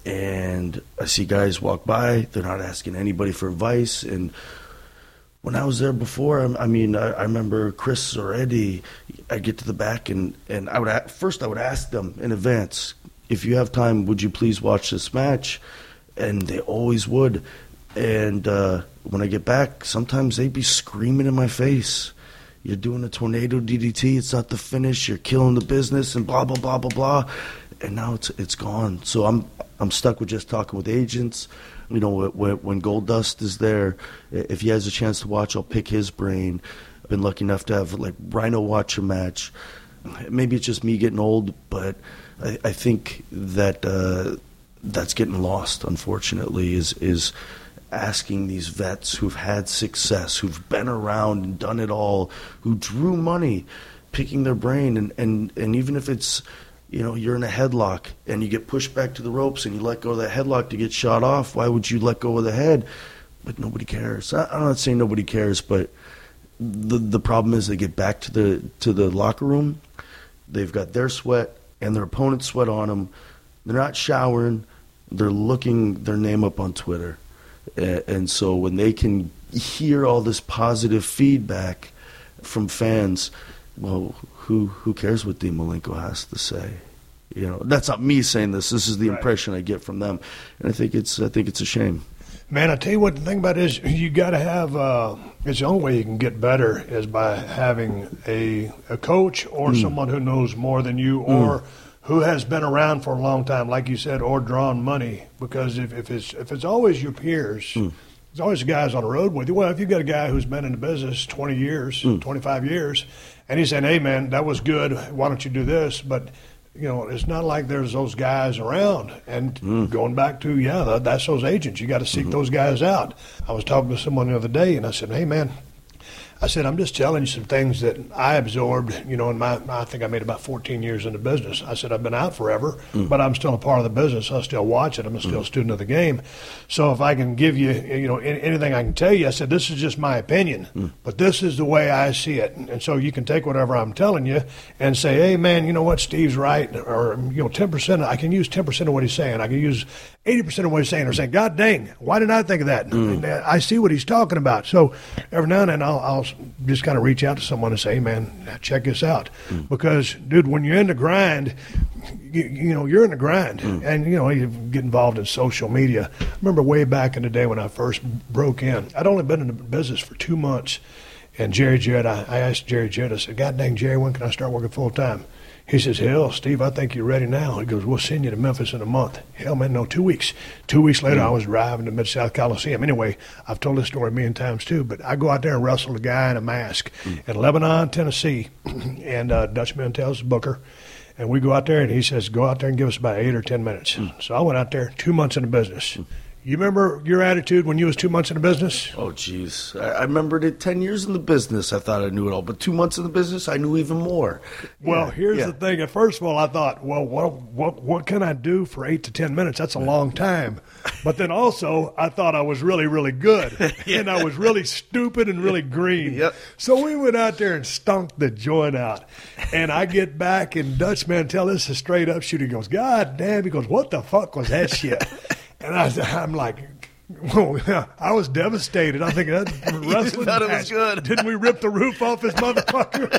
And I see guys walk by. They're not asking anybody for advice. And when I was there before, I, I mean, I, I remember Chris or Eddie. I get to the back, and, and I would first I would ask them in advance, if you have time, would you please watch this match? And they always would. And uh, when I get back, sometimes they'd be screaming in my face, you're doing a tornado D D T, it's not the finish, you're killing the business, and blah, blah, blah, blah, blah. And now it's it's gone. So I'm I'm stuck with just talking with agents. You know, when, when Goldust is there, if he has a chance to watch, I'll pick his brain. I've been lucky enough to have, like, Rhino watch a match. Maybe it's just me getting old, but I, I think that uh, that's getting lost, unfortunately, is is asking these vets who've had success, who've been around and done it all, who drew money, picking their brain. And, and, and even if it's, you know, you're in a headlock and you get pushed back to the ropes and you let go of that headlock to get shot off, why would you let go of the head? But nobody cares. I, I'm not saying nobody cares, but the the problem is they get back to the to the locker room, they've got their sweat and their opponent's sweat on them. They're not showering. They're looking their name up on Twitter. And, and so when they can hear all this positive feedback from fans, well, who who cares what Dean Malenko has to say? You know, that's not me saying this. This is the right. impression I get from them, and I think it's I think it's a shame. Man, I tell you what, the thing about it is you got to have. Uh, it's the only way you can get better is by having a a coach or mm. someone who knows more than you, or mm. who has been around for a long time, like you said, or drawn money. Because if, if it's if it's always your peers. Mm. There's always guys on the road with you. Well, if you've got a guy who's been in the business twenty years, mm. twenty-five years, and he's saying, hey, man, that was good. Why don't you do this? But, you know, it's not like there's those guys around. And mm. going back to, yeah, that, that's those agents. You got to seek mm-hmm. those guys out. I was talking to someone the other day, and I said, hey, man, I said, I'm just telling you some things that I absorbed, you know, in my, I think I made about fourteen years in the business. I said, I've been out forever, mm. but I'm still a part of the business. I still watch it. I'm still mm. a student of the game. So if I can give you, you know, anything I can tell you, I said, this is just my opinion, mm. but this is the way I see it. And so you can take whatever I'm telling you and say, hey, man, you know what, Steve's right. Or, you know, ten percent, I can use ten percent of what he's saying. I can use eighty percent of what he's saying. Or saying, God dang, why didn't I think of that? Mm. And I see what he's talking about. So every now and then I'll, I'll just kind of reach out to someone and say, hey, man, check this out. Mm. Because, dude, when you're in the grind, you, you know, you're in the grind. Mm. And, you know, you get involved in social media. I remember way back in the day when I first broke in. I'd only been in the business for two months. And Jerry Jarrett, I, I asked Jerry Jarrett, I said, God dang, Jerry, when can I start working full time? He says, hell, Steve, I think you're ready now. He goes, we'll send you to Memphis in a month. Hell, man, no, two weeks. Two weeks later, I was driving to Mid-South Coliseum. Anyway, I've told this story a million times, too, but I go out there and wrestle a guy in a mask mm. in Lebanon, Tennessee, and uh, Dutch Mantel's Booker. And we go out there, and he says, go out there and give us about eight or ten minutes. Mm. So I went out there, two months in the business. Mm. You remember your attitude when you was two months in the business? Oh, jeez. I, I remembered it ten years in the business. I thought I knew it all. But two months in the business, I knew even more. Well, yeah. here's yeah. the thing. At first of all, I thought, well, what, what what can I do for eight to ten minutes? That's a long time. But then also, I thought I was really, really good. yeah. And I was really stupid and really green. Yep. So we went out there and stunk the joint out. And I get back, and Dutch Mantel, this is straight up shooting. He goes, God damn. He goes, what the fuck was that shit? And I, I'm like, well, yeah, I was devastated. I think that wrestling thought it match, was good. Didn't we rip the roof off his motherfucker?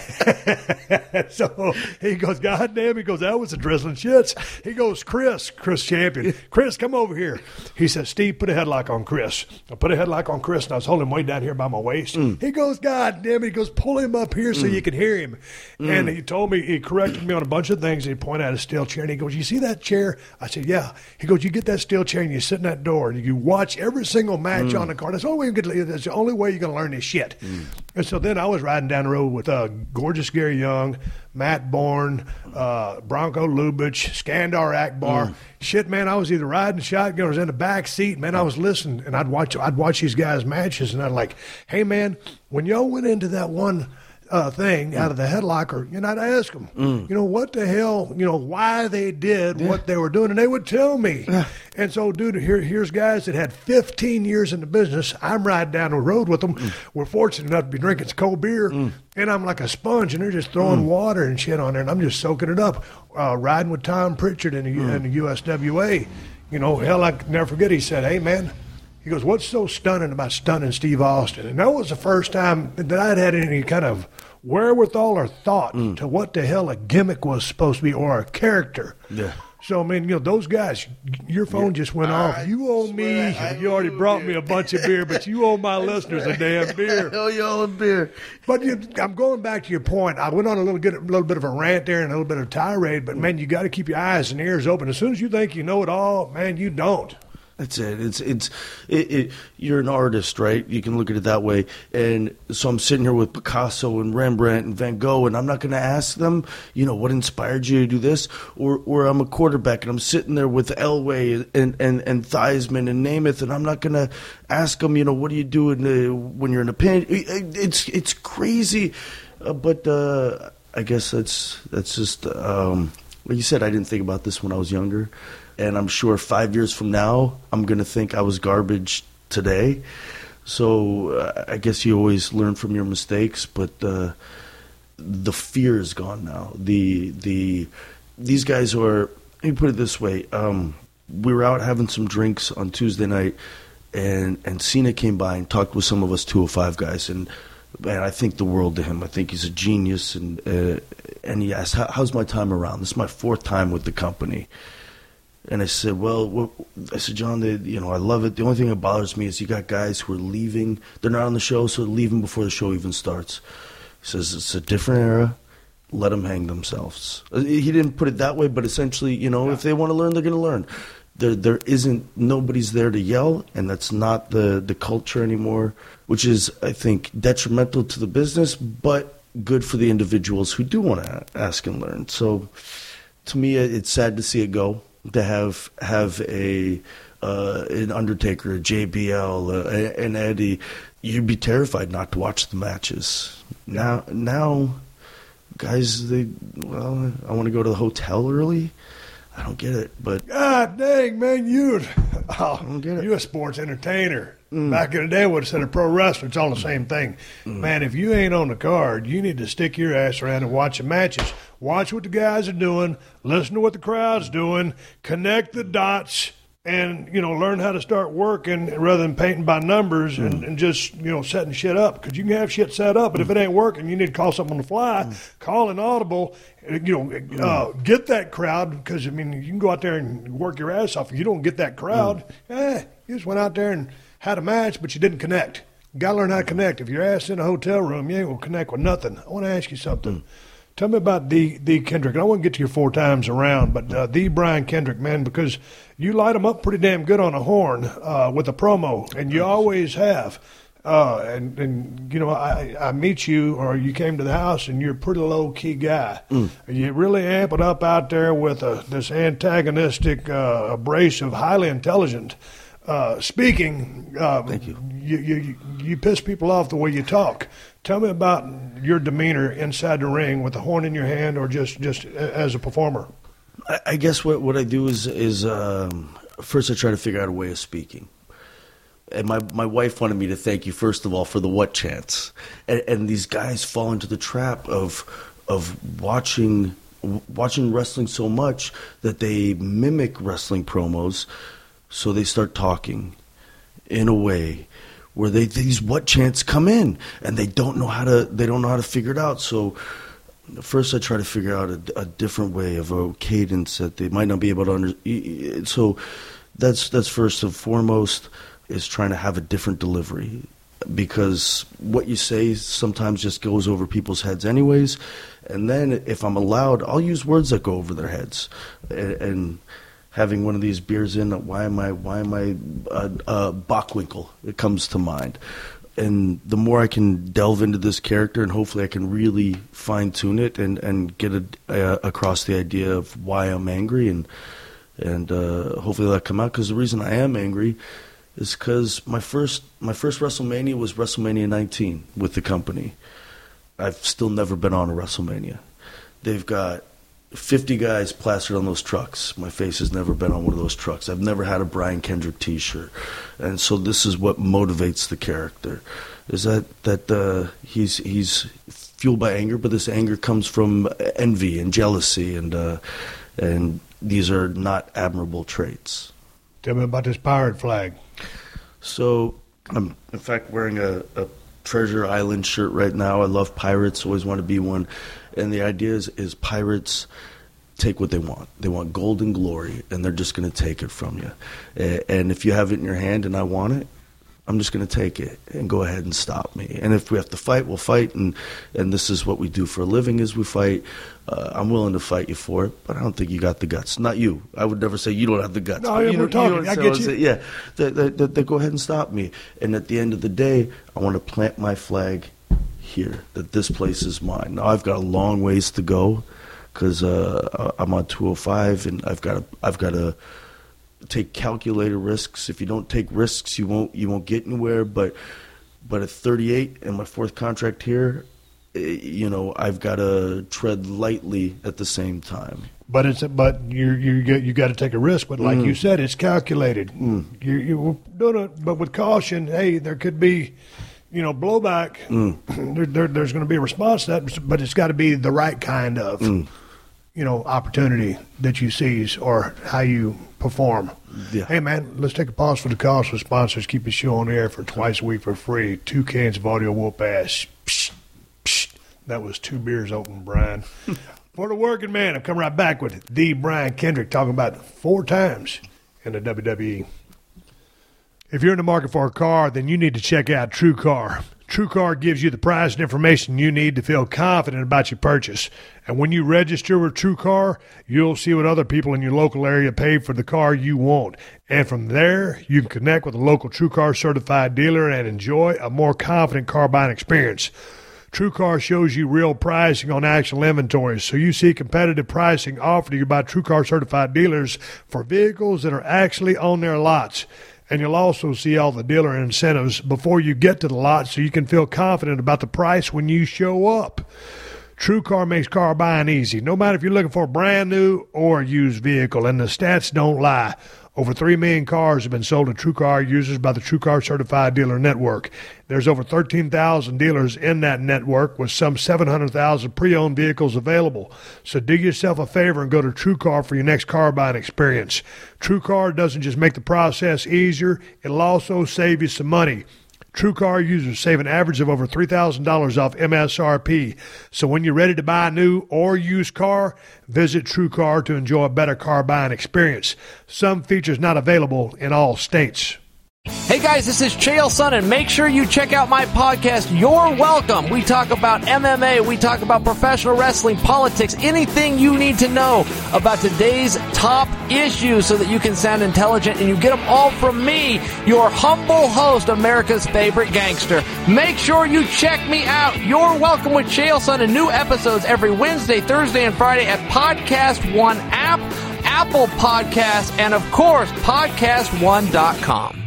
So he goes, God damn, he goes, that was a drizzling shits. He goes, Chris, Chris Champion, Chris, come over here. He says, Steve, put a headlock on Chris. I put a headlock on Chris, and I was holding him way down here by my waist. Mm. He goes, God damn it. He goes, pull him up here so mm. you can hear him. Mm. And he told me, he corrected me on a bunch of things. He pointed out a steel chair, and he goes, you see that chair? I said, yeah. He goes, you get that steel chair, and you sit in that door, and you watch every single match mm. on the card. That's the only way you get. That's the only way you're going to learn this shit. Mm. And so then I was riding down the road with uh, gorgeous Gary Young, Matt Bourne, uh, Bronco Lubitsch, Skandar Akbar. Mm. Shit, man, I was either riding shotgun or I was in the back seat. Man, I was listening, and I'd watch. I'd watch these guys' matches, and I'd like, hey, man, when y'all went into that one uh, thing out of the headlocker, you know, I'd ask them, mm. you know, what the hell, you know, why they did yeah. what they were doing, and they would tell me. Yeah. And so, dude, here, here's guys that had fifteen years in the business. I'm riding down the road with them. Mm. We're fortunate enough to be drinking cold beer, mm. and I'm like a sponge, and they're just throwing mm. water and shit on there, and I'm just soaking it up. Uh, riding with Tom Pritchard in the, mm. in the U S W A, you know, hell, I can never forget. He said, "Hey, man." He goes, what's so stunning about stunning Steve Austin? And that was the first time that I'd had any kind of wherewithal or thought mm. to what the hell a gimmick was supposed to be or a character. Yeah. So, I mean, you know, those guys, your phone yeah. just went off. I you owe me, I you already brought beer. me a bunch of beer, but you owe my listeners a damn beer. I owe you all a beer. But you, I'm going back to your point. I went on a little, good, a little bit of a rant there and a little bit of tirade, but, man, you got to keep your eyes and ears open. As soon as you think you know it all, man, you don't. That's it. It's it's it, it, you're an artist, right? You can look at it that way. And so I'm sitting here with Picasso and Rembrandt and Van Gogh, and I'm not going to ask them, you know, what inspired you to do this? Or or I'm a quarterback and I'm sitting there with Elway and and and Theismann and Namath, and I'm not going to ask them, you know, what do you do in the, when you're in a pinch? It's it's crazy, uh, but uh, I guess that's that's just um, like you said. I didn't think about this when I was younger. And I'm sure five years from now, I'm going to think I was garbage today. So uh, I guess you always learn from your mistakes, but uh, the fear is gone now. The the these guys are. Let me put it this way: um, we were out having some drinks on Tuesday night, and and Cena came by and talked with some of us two oh five guys, and man, I think the world to him. I think he's a genius, and uh, and he asked, How, "How's my time around? This is my fourth time with the company." And I said, well, what, I said, John, they, you know, I love it. The only thing that bothers me is you got guys who are leaving. They're not on the show, so they're leaving before the show even starts. He says, it's a different era. Let them hang themselves. He didn't put it that way, but essentially, you know, yeah. if they want to learn, they're going to learn. There, there isn't, nobody's there to yell, and that's not the, the culture anymore, which is, I think, detrimental to the business, but good for the individuals who do want to ask and learn. So to me, it's sad to see it go. To have have a uh, an Undertaker, a J B L, uh, an Eddie, you'd be terrified not to watch the matches. Now, now, guys, they well, I want to go to the hotel early. I don't get it, but God dang, man, you, oh, I don't get it. You a sports entertainer. Mm. Back in the day, I would have said a pro wrestler. It's all the same thing. Mm. Man, if you ain't on the card, you need to stick your ass around and watch the matches. Watch what the guys are doing. Listen to what the crowd's doing. Connect the dots and, you know, learn how to start working rather than painting by numbers mm. and, and just, you know, setting shit up. Because you can have shit set up, but mm. if it ain't working, you need to call something on the fly, mm. call an audible, you know, mm. uh, get that crowd. Because, I mean, you can go out there and work your ass off. If you don't get that crowd, mm. eh, you just went out there and had a match, but you didn't connect. You got to learn how to connect. If your ass in a hotel room, you ain't going to connect with nothing. I want to ask you something. Mm. Tell me about the the Kendrick. I want to get to your four times around, but uh, the Brian Kendrick, man, because you light him up pretty damn good on a horn uh, with a promo, and you always have. Uh, and, and, you know, I, I meet you, or you came to the house, and you're a pretty low-key guy. Mm. You really amp it up out there with a, this antagonistic, uh, abrasive, highly intelligent uh, speaking. Uh, Thank you. You, you. You piss people off the way you talk. Tell me about your demeanor inside the ring with the horn in your hand, or just, just as a performer. I, I guess what, what I do is, is um, first I try to figure out a way of speaking. And my, my wife wanted me to thank you, first of all, for the what chants. And, and these guys fall into the trap of of watching watching wrestling so much that they mimic wrestling promos, so they start talking in a way where they these what chants come in, and they don't know how to they don't know how to figure it out. So first I try to figure out a, a different way of a cadence that they might not be able to under. So that's that's first and foremost. Is trying to have a different delivery, because what you say sometimes just goes over people's heads anyways. And then if I'm allowed, I'll use words that go over their heads. And, and having one of these beers in, why am I, why am I, uh, uh, Bockwinkel, it comes to mind. And the more I can delve into this character, and hopefully I can really fine tune it and, and get a, uh, across the idea of why I'm angry, and, and, uh, hopefully that'll come out. Cause the reason I am angry is because my first my first WrestleMania was WrestleMania nineteen with the company. I've still never been on a WrestleMania. They've got fifty guys plastered on those trucks. My face has never been on one of those trucks. I've never had a Brian Kendrick T-shirt. And so this is what motivates the character, is that that uh, he's he's fueled by anger, but this anger comes from envy and jealousy, and uh, and these are not admirable traits. Tell me about this pirate flag. So I'm, in fact, wearing a, a Treasure Island shirt right now. I love pirates, always want to be one. And the idea is, is pirates take what they want. They want gold and glory, and they're just going to take it from you. And if you have it in your hand and I want it, I'm just going to take it and go ahead and stop me. And if we have to fight, we'll fight. And, and this is what we do for a living, is we fight. Uh, I'm willing to fight you for it, but I don't think you got the guts. Not you. I would never say you don't have the guts. No, yeah, you we're talking. I get you. Say, yeah, they, they, they, they go ahead and stop me. And at the end of the day, I want to plant my flag here, that this place is mine. Now, I've got a long ways to go, because uh, I'm on two oh five, and I've got to, I've got to take calculated risks. If you don't take risks, you won't you won't get anywhere. But but at thirty-eight and my fourth contract here, you know, I've got to tread lightly at the same time. But it's but you you you got to take a risk. But like mm. you said, it's calculated. Mm. You you doing it, but with caution. Hey, there could be, you know, blowback. Mm. there, there, there's going to be a response to that, but it's got to be the right kind of, mm. you know, opportunity that you seize, or how you perform. Yeah. Hey, man, let's take a pause for the calls for sponsors. Keep the show on air for twice a week for free. Two cans of audio whoop ass. Psh, psh. That was two beers open, Brian. For the working man, I'm coming right back with the Brian Kendrick, talking about four times in the W W E. If you're in the market for a car, then you need to check out TrueCar. TrueCar gives you the price and information you need to feel confident about your purchase. And when you register with TrueCar, you'll see what other people in your local area paid for the car you want. And from there, you can connect with a local TrueCar certified dealer and enjoy a more confident car buying experience. TrueCar shows you real pricing on actual inventories, so you see competitive pricing offered to you by TrueCar certified dealers for vehicles that are actually on their lots. And you'll also see all the dealer incentives before you get to the lot, so you can feel confident about the price when you show up. TrueCar makes car buying easy, no matter if you're looking for a brand new or a used vehicle, and the stats don't lie. Over three million cars have been sold to TrueCar users by the TrueCar Certified Dealer Network. There's over thirteen thousand dealers in that network, with some seven hundred thousand pre-owned vehicles available. So do yourself a favor and go to TrueCar for your next car buying experience. TrueCar doesn't just make the process easier, it'll also save you some money. TrueCar users save an average of over three thousand dollars off M S R P. So when you're ready to buy a new or used car, visit TrueCar to enjoy a better car buying experience. Some features not available in all states. Hey guys, this is Chael Sonnen. Make sure you check out my podcast, You're Welcome. We talk about M M A, we talk about professional wrestling, politics, anything you need to know about today's top issues so that you can sound intelligent, and you get them all from me, your humble host, America's favorite gangster. Make sure you check me out. You're Welcome with Chael Sonnen. New episodes every Wednesday, Thursday, and Friday at Podcast One app, Apple Podcasts, and of course, podcast one dot com.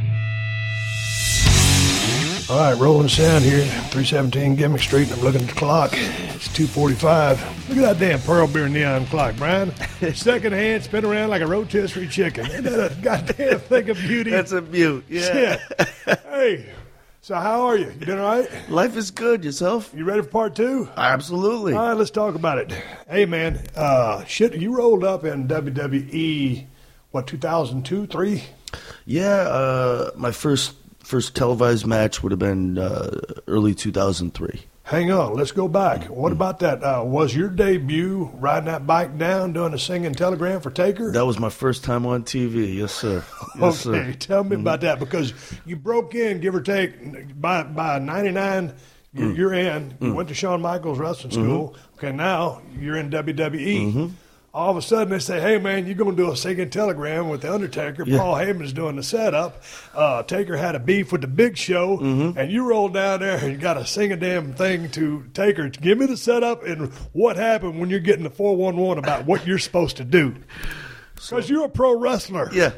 All right, rolling sound here, three seventeen Gimmick Street, and I'm looking at the clock. It's two forty-five. Look at that damn Pearl Beer neon clock, Brian. Second hand, spin around like a rotisserie chicken. Isn't that a goddamn thing of beauty? That's a beaut, yeah. yeah. Hey, so how are you? You doing all right? Life is good. Yourself? You ready for part two? Absolutely. All right, let's talk about it. Hey, man, uh, shit, you rolled up in W W E, what, two thousand two, three? Yeah, uh, my first... First televised match would have been uh, early two thousand three. Hang on, let's go back. What about that? Uh, was your debut riding that bike down, doing a singing telegram for Taker? That was my first time on T V. Yes, sir. Yes, okay, sir. Tell me mm-hmm. about that, because you broke in, give or take, by by ninety-nine, you're, mm. you're in. You mm. went to Shawn Michaels Wrestling School. Mm-hmm. Okay, now you're in W W E. Mm-hmm. All of a sudden, they say, hey, man, you're going to do a singing telegram with The Undertaker. Yeah. Paul Heyman's doing the setup. Uh, Taker had a beef with the Big Show, mm-hmm. and you rolled down there and you got to sing a damn thing to Taker. Give me the setup and what happened when you're getting the four one one about what you're supposed to do. Because so, you're a pro wrestler. Yeah.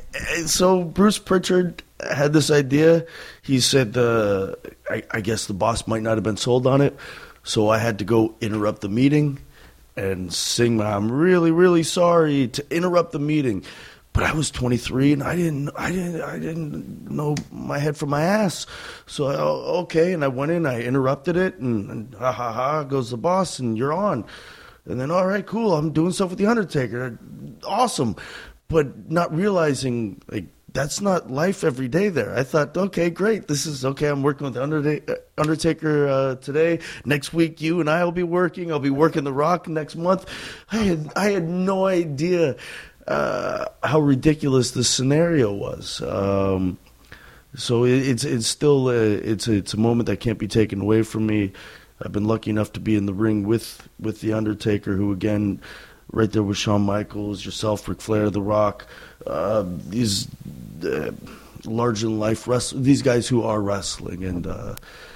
So Bruce Pritchard had this idea. He said, uh, I, I guess the boss might not have been sold on it, so I had to go interrupt the meeting and sing, I'm really, really sorry to interrupt the meeting. But I was twenty-three and I didn't, I didn't, I didn't know my head from my ass. So I, okay, and I went in, I interrupted it, and, and ha ha ha goes the boss, and you're on. And then, all right, cool, I'm doing stuff with the Undertaker, awesome. But not realizing, like, that's not life every day there. I thought, okay, great. This is okay. I'm working with the Undertaker uh, today. Next week, you and I will be working. I'll be working The Rock next month. I had I had no idea uh, how ridiculous this scenario was. Um, so it, it's it's still a, it's a, it's a moment that can't be taken away from me. I've been lucky enough to be in the ring with with the Undertaker, who again, right there with Shawn Michaels, yourself, Ric Flair, The Rock. Uh, these uh, larger-than-life wrestlers, these guys who are wrestling. And uh,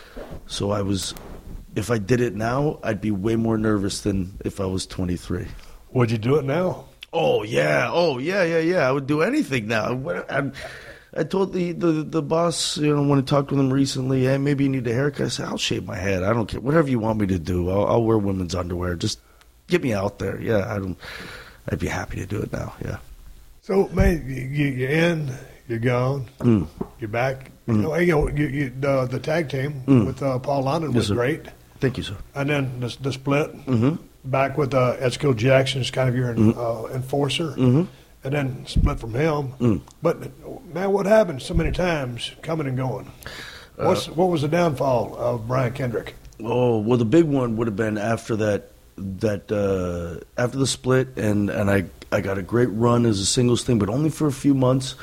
so I was, if I did it now, I'd be way more nervous than if I was twenty-three. Would you do it now? Oh, yeah. Oh, yeah, yeah, yeah. I would do anything now. I, I told the, the, the boss, you know, when I talked with him recently, hey, maybe you need a haircut. I said, I'll shave my head. I don't care. Whatever you want me to do, I'll, I'll wear women's underwear. Just get me out there. Yeah, I don't, I'd be happy to do it now, yeah. So, man, you, you're in, you're gone, mm. you're back. Mm. You know, you know you, you, the, the tag team mm. with uh, Paul London was yes, great. Thank you, sir. And then the, the split, mm-hmm. back with uh, Ed Skill Jackson as kind of your mm. uh, enforcer, mm-hmm. and then split from him. Mm. But, man, what happened so many times coming and going? What's, uh, what was the downfall of Brian Kendrick? Oh, well, the big one would have been after that, that uh, after the split, and, and I, I got a great run as a singles thing, but only for a few months,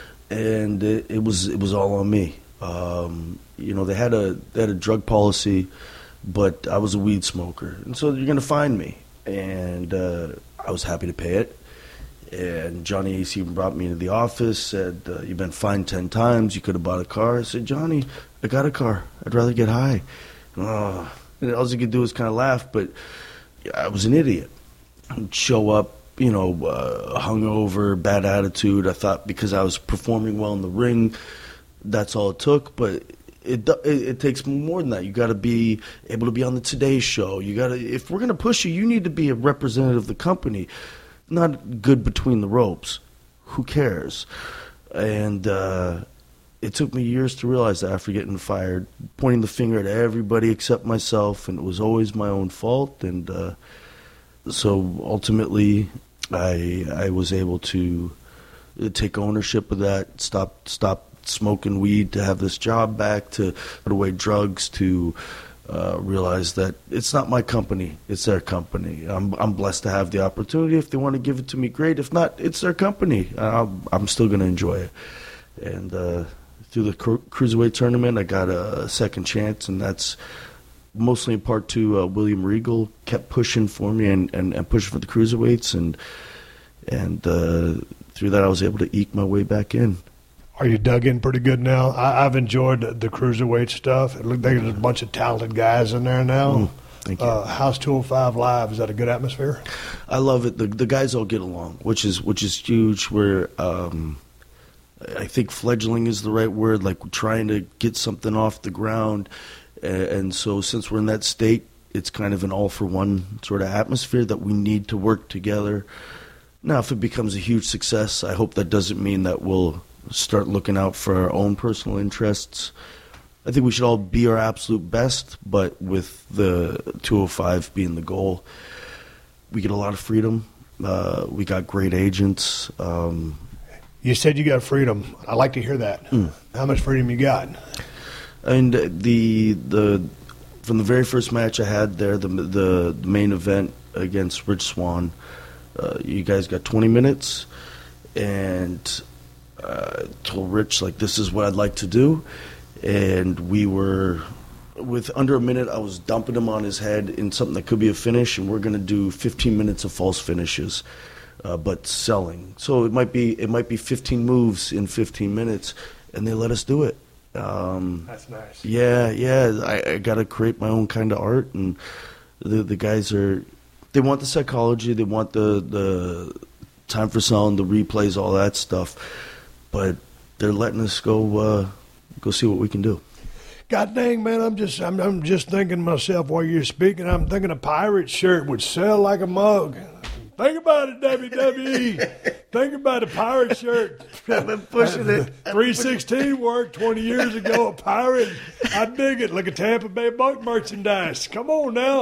and it, it was it was all on me. Um, you know, they had a they had a drug policy, but I was a weed smoker, and so you're going to find me, and uh, I was happy to pay it. And Johnny Ace even brought me into the office, said, uh, you've been fined ten times, you could have bought a car. I said, Johnny, I got a car. I'd rather get high. Oh. And all he could do was kind of laugh, but I was an idiot. I'd show up, you know, uh, hungover, bad attitude. I thought because I was performing well in the ring, that's all it took. But it it, it takes more than that. You got to be able to be on the Today Show. You got to, if we're going to push you, you need to be a representative of the company, not good between the ropes. Who cares? And uh, it took me years to realize that after getting fired, pointing the finger at everybody except myself, and it was always my own fault. And uh, so ultimately, I I was able to take ownership of that, stop stop smoking weed to have this job back, to put away drugs, to uh, realize that it's not my company, it's their company. I'm I'm blessed to have the opportunity. If they want to give it to me, great. If not, it's their company. I'll, I'm still going to enjoy it. And uh, through the cru- cruiserweight tournament, I got a second chance, and that's mostly in part to uh, William Regal kept pushing for me and, and, and pushing for the cruiserweights, and and uh, through that I was able to eke my way back in. Are you dug in pretty good now? I, I've enjoyed the, the cruiserweight stuff. It looked like there's a bunch of talented guys in there now. Mm, thank you. Uh, House two oh five Live, is that a good atmosphere? I love it. The the guys all get along, which is which is huge. We're um, I think fledgling is the right word. Like we're trying to get something off the ground, and, and so since we're in that state, it's kind of an all for one sort of atmosphere that we need to work together. Now, if it becomes a huge success, I hope that doesn't mean that we'll start looking out for our own personal interests. I think we should all be our absolute best, but with the two oh five being the goal, we get a lot of freedom. Uh, we got great agents. Um, you said you got freedom. I like to hear that. Mm. How much freedom you got? And the the from the very first match I had there, the the main event against Rich Swann, uh, you guys got twenty minutes, and uh, told Rich, like, this is what I'd like to do. And we were, with under a minute, I was dumping him on his head in something that could be a finish, and we're going to do fifteen minutes of false finishes, uh, but selling. So it might be it might be fifteen moves in fifteen minutes, and they let us do it. Um, That's nice. Yeah, yeah. I, I got to create my own kind of art, and the the guys are, they want the psychology, they want the the time for sound, the replays, all that stuff, but they're letting us go. Uh, Go see what we can do. God dang, man! I'm just, I'm, I'm just thinking to myself while you're speaking. I'm thinking a pirate shirt would sell like a mug. Think about it, W W E. Think about a pirate shirt. I've been pushing it. three sixteen worked twenty years ago. A pirate, I dig it. Look at Tampa Bay Buck merchandise. Come on now.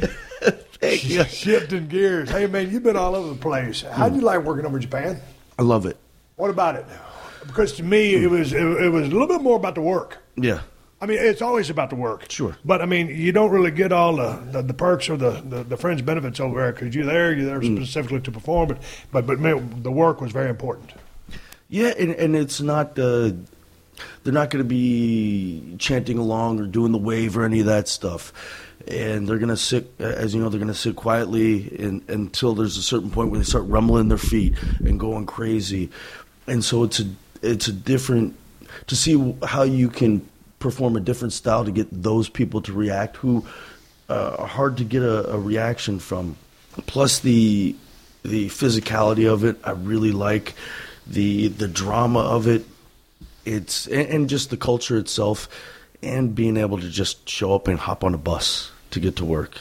Thank you. Shifting gears. Hey, man, you've been all over the place. How do you like working over in Japan? I love it. What about it? Because to me, it was it, it was a little bit more about the work. Yeah. I mean, it's always about the work. Sure. But, I mean, you don't really get all the, the, the perks or the, the, the fringe benefits over there because you're there, you're there mm. specifically to perform. But, but, but man, the work was very important. Yeah, and, and it's not uh, – they're not going to be chanting along or doing the wave or any of that stuff. And they're going to sit, as you know, they're going to sit quietly in, until there's a certain point where they start rumbling their feet and going crazy. And so it's a – It's a different, to see how you can perform a different style to get those people to react who uh, are hard to get a, a reaction from. Plus the the physicality of it, I really like the the drama of it. It's and, and just the culture itself, and being able to just show up and hop on a bus to get to work.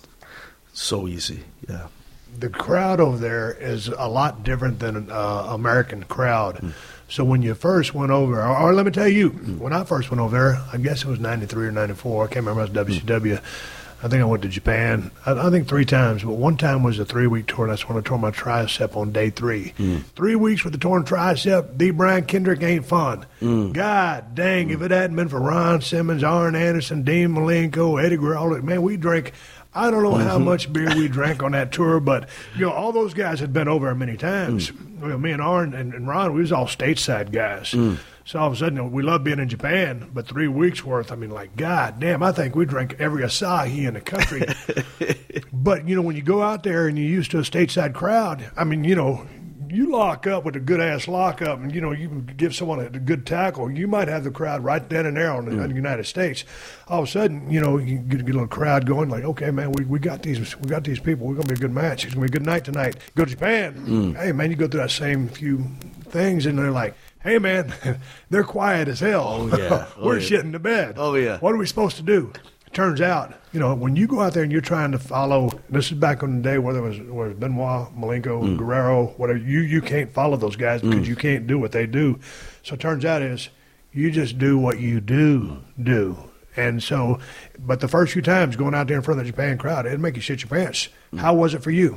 So easy, yeah. The crowd over there is a lot different than an uh, American crowd. Mm. So when you first went over, or, or let me tell you, mm. when I first went over there, I guess it was ninety-three or ninety-four. I can't remember. It was W C W. Mm. I think I went to Japan, I, I think three times. But one time was a three-week tour, and that's when I tore my tricep on day three. Mm. Three weeks with the torn tricep, D. Brian Kendrick ain't fun. Mm. God dang, mm. if it hadn't been for Ron Simmons, Arn Anderson, Dean Malenko, Eddie Guerrero, man, we drank – I don't know mm-hmm. how much beer we drank on that tour, but you know, all those guys had been over many times. Mm. Well, me and Arn and, and Ron, we was all stateside guys. Mm. So all of a sudden, you know, we loved being in Japan, but three weeks worth, I mean, like, God damn, I think we drank every Asahi in the country. But, you know, when you go out there and you're used to a stateside crowd, I mean, you know, you lock up with a good-ass lockup and, you know, you can give someone a, a good tackle, you might have the crowd right then and there on the, mm. on the United States. All of a sudden, you know, you get, get a little crowd going like, okay, man, we, we got these we got these people. We're going to be a good match. It's going to be a good night tonight. Go to Japan. Mm. Hey, man, you go through that same few things, and they're like, hey, man, they're quiet as hell. Oh, yeah. Oh, We're yeah. shitting the bed. Oh, yeah. What are we supposed to do? Turns out, you know, when you go out there and you're trying to follow, this is back in the day where there was, where Benoit, Malenko, mm. Guerrero, whatever, you, you can't follow those guys because mm. you can't do what they do. So it turns out is you just do what you do do. And so, but the first few times going out there in front of the Japan crowd, it'd make you shit your pants. Mm. How was it for you?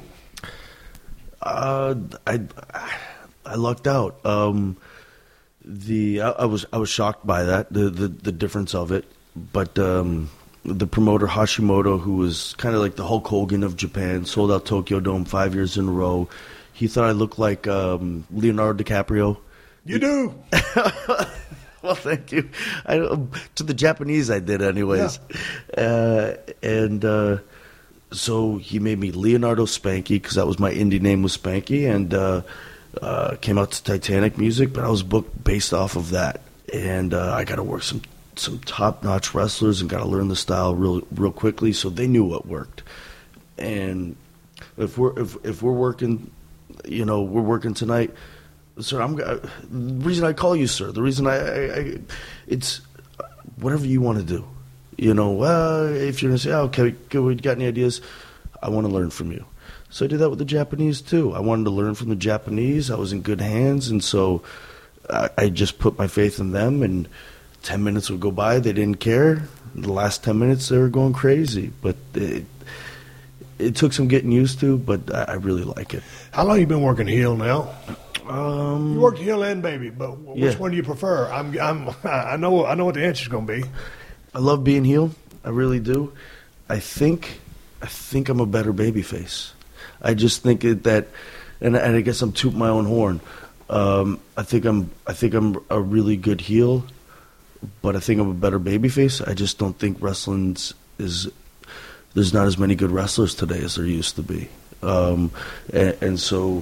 Uh, I, I lucked out. Um, the I, I was I was shocked by that, the, the, the difference of it. But um, the promoter Hashimoto, who was kind of like the Hulk Hogan of Japan, sold out Tokyo Dome five years in a row. He thought I looked like um, Leonardo DiCaprio. You do. Well, thank you. I, to the Japanese, I did anyways. Yeah. Uh, and uh, so he made me Leonardo Spanky, because that was my indie name was Spanky, and uh, uh, came out to Titanic Music, but I was booked based off of that. And uh, I got to work some, some top-notch wrestlers and got to learn the style real real quickly, so they knew what worked. And if we're if if we're working, you know, we're working tonight. Sir, I'm. Uh, the reason I call you, sir, the reason I, I, I it's whatever you want to do. You know, well, if you're gonna say, oh, okay, good, we got any ideas? I want to learn from you. So I did that with the Japanese too. I wanted to learn from the Japanese. I was in good hands, and so I, I just put my faith in them. And ten minutes would go by, they didn't care. The last ten minutes, they were going crazy. But it, it took some getting used to, but I, I really like it. How long have you been working heel now? Um, you worked heel and baby, but which yeah. one do you prefer? I'm, I'm, I know, I know what the answer's going to be. I love being heel. I really do. I think, I think I'm a better babyface. I just think it, that, and, and I guess I'm tooting my own horn. Um, I think I'm, I think I'm a really good heel, but I think I'm a better babyface. I just don't think wrestling's is. There's not as many good wrestlers today as there used to be, um, and, and so.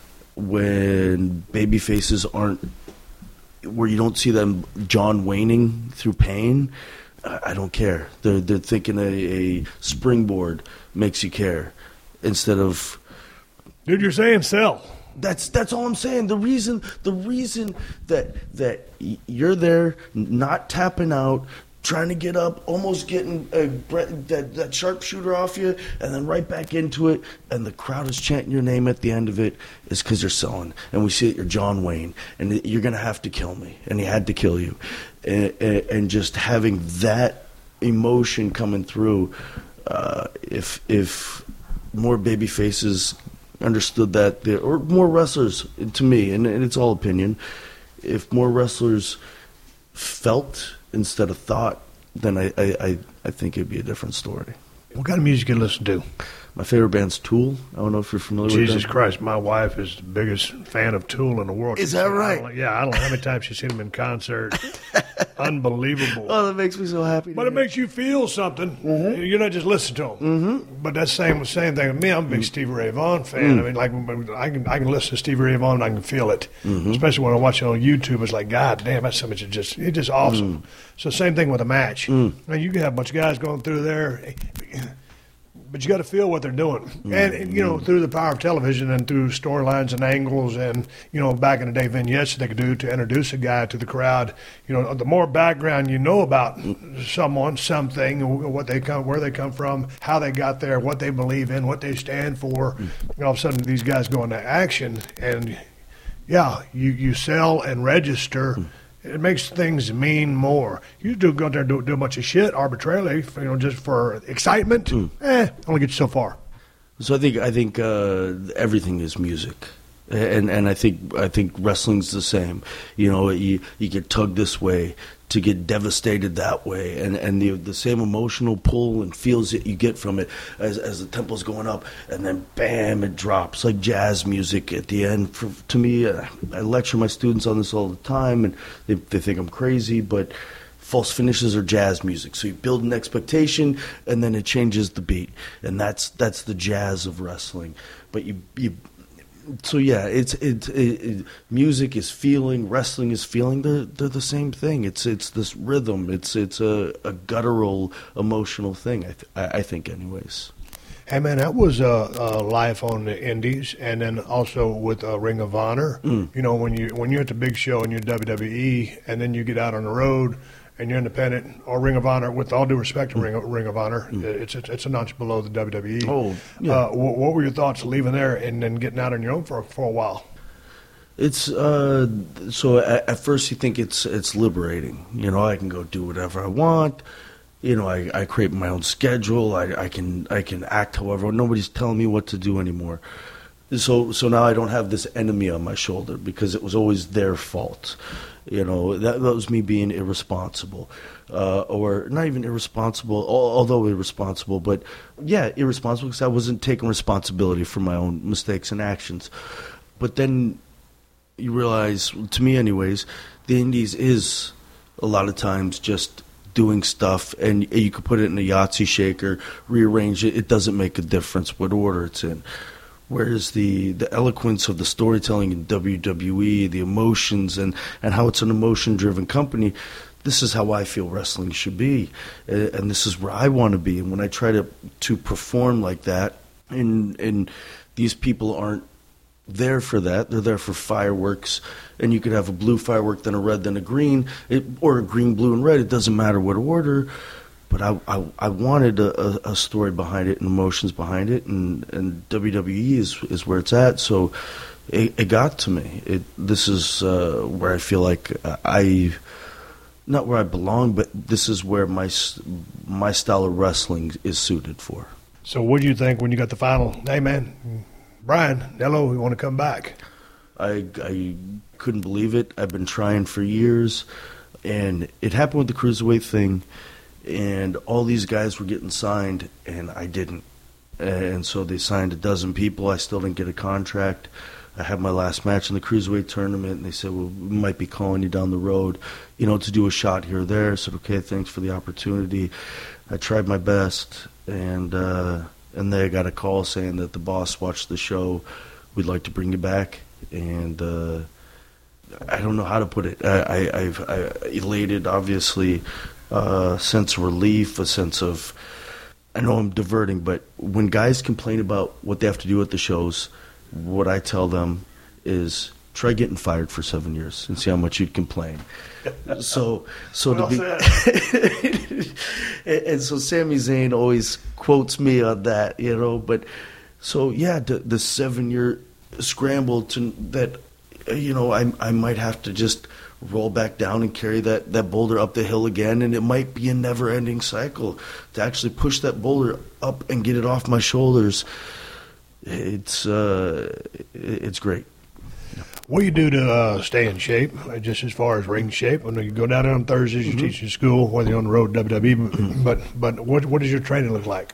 When baby faces aren't, where you don't see them John Wayning through pain, I don't care. They're they're thinking a, a springboard makes you care, instead of. Dude, you're saying sell. That's that's all I'm saying. The reason the reason that that you're there, not tapping out, trying to get up, almost getting a, that, that sharpshooter off you, and then right back into it, and the crowd is chanting your name at the end of it, is because you're selling. And we see that you're John Wayne, and you're going to have to kill me. And he had to kill you. And, and just having that emotion coming through, uh, if if more baby faces understood that, or more wrestlers, to me, and, and it's all opinion, if more wrestlers felt instead of thought, then I, I, I think it'd be a different story. What kind of music you listen to? My favorite band's Tool. I don't know if you're familiar Jesus with them. Jesus Christ, my wife is the biggest fan of Tool in the world. Is that right? I don't, yeah, I don't know how many times she's seen them in concert. Unbelievable. Oh, that makes me so happy. But it makes you feel something. Mm-hmm. You're not just listening to them. Mm-hmm. But that's the same, same thing with me. I'm a big mm-hmm. Stevie Ray Vaughan fan. Mm-hmm. I mean, like I can I can listen to Stevie Ray Vaughan and I can feel it. Mm-hmm. Especially when I watch it on YouTube. It's like, God damn, that's so much. It's just it's just awesome. Mm-hmm. So same thing with a match. Mm-hmm. Now you can have a bunch of guys going through there. But you got to feel what they're doing, mm-hmm. and you know, through the power of television and through storylines and angles, and you know, back in the day, vignettes they could do to introduce a guy to the crowd. You know, the more background you know about someone, something, what they come, where they come from, how they got there, what they believe in, what they stand for. Mm-hmm. And all of a sudden, these guys go into action, and yeah, you you sell and register. Mm-hmm. It makes things mean more. You do go out there and do, do a bunch of shit arbitrarily, you know, just for excitement. Mm. Eh, only get you so far. So I think I think uh, everything is music, and and I think I think wrestling's the same. You know, you you get tugged this way to get devastated that way, and and the the same emotional pull and feels that you get from it as as the tempo's going up, and then bam, it drops like jazz music at the end. For, to me, uh, I lecture my students on this all the time, and they they think I'm crazy, but false finishes are jazz music. So you build an expectation, and then it changes the beat, and that's that's the jazz of wrestling. But you you. So yeah, it's it, it, it. Music is feeling, wrestling is feeling. They're they're the same thing. It's it's this rhythm. It's it's a, a guttural, emotional thing. I, th- I think, anyways. Hey man, that was uh, uh, live on the Indies, and then also with uh, Ring of Honor. Mm. You know, when you when you're at the big show and you're W W E, and then you get out on the road and you're independent, or Ring of Honor, with all due respect to mm. Ring, of, Ring of Honor, mm. it's, it's it's a notch below the W W E. Oh, yeah. Uh, what, what were your thoughts leaving there and then getting out on your own for for a while? It's uh, so at, at first you think it's it's liberating. You know, I can go do whatever I want. You know, I, I create my own schedule. I, I can I can act however. Nobody's telling me what to do anymore. So so now I don't have this enemy on my shoulder because it was always their fault. You know, that, that was me being irresponsible, uh, or not even irresponsible, although irresponsible, but yeah, irresponsible because I wasn't taking responsibility for my own mistakes and actions. But then you realize, to me anyways, the Indies is a lot of times just doing stuff, and you could put it in a Yahtzee shaker, rearrange it. It doesn't make a difference what order it's in. Whereas the, the eloquence of the storytelling in W W E, the emotions, and, and how it's an emotion-driven company, this is how I feel wrestling should be, and this is where I want to be. And when I try to to perform like that, and and these people aren't there for that, they're there for fireworks, and you could have a blue firework, then a red, then a green, it, or a green, blue, and red. It doesn't matter what order. But I, I, I wanted a, a story behind it and emotions behind it, and, and W W E is is where it's at. So it, it got to me. It this is uh, where I feel like I, not where I belong, but this is where my my style of wrestling is suited for. So what do you think when you got the final? Hey man, Brian, hello, we want to come back. I I couldn't believe it. I've been trying for years, and it happened with the Cruiserweight thing. And all these guys were getting signed, and I didn't. And so they signed a dozen people. I still didn't get a contract. I had my last match in the Cruiserweight tournament, and they said, well, we might be calling you down the road, you know, to do a shot here or there. I said, okay, thanks for the opportunity. I tried my best, and uh, and they got a call saying that the boss watched the show. We'd like to bring you back. And uh, I don't know how to put it. I, I, I've I, elated, obviously. Uh, a sense of relief, a sense of, I know I'm diverting, but when guys complain about what they have to do at the shows, what I tell them is try getting fired for seven years and see how much you'd complain. So, so well to be, and, and so Sami Zayn always quotes me on that, you know. But so yeah, the, the seven year scramble to that, you know, I I might have to just roll back down and carry that, that boulder up the hill again, and it might be a never-ending cycle to actually push that boulder up and get it off my shoulders. It's uh, it's great. What do you do to uh, stay in shape, just as far as ring shape? When you go down there on Thursdays, you mm-hmm. teach in school, whether you're on the road to W W E, mm-hmm. but but what what does your training look like?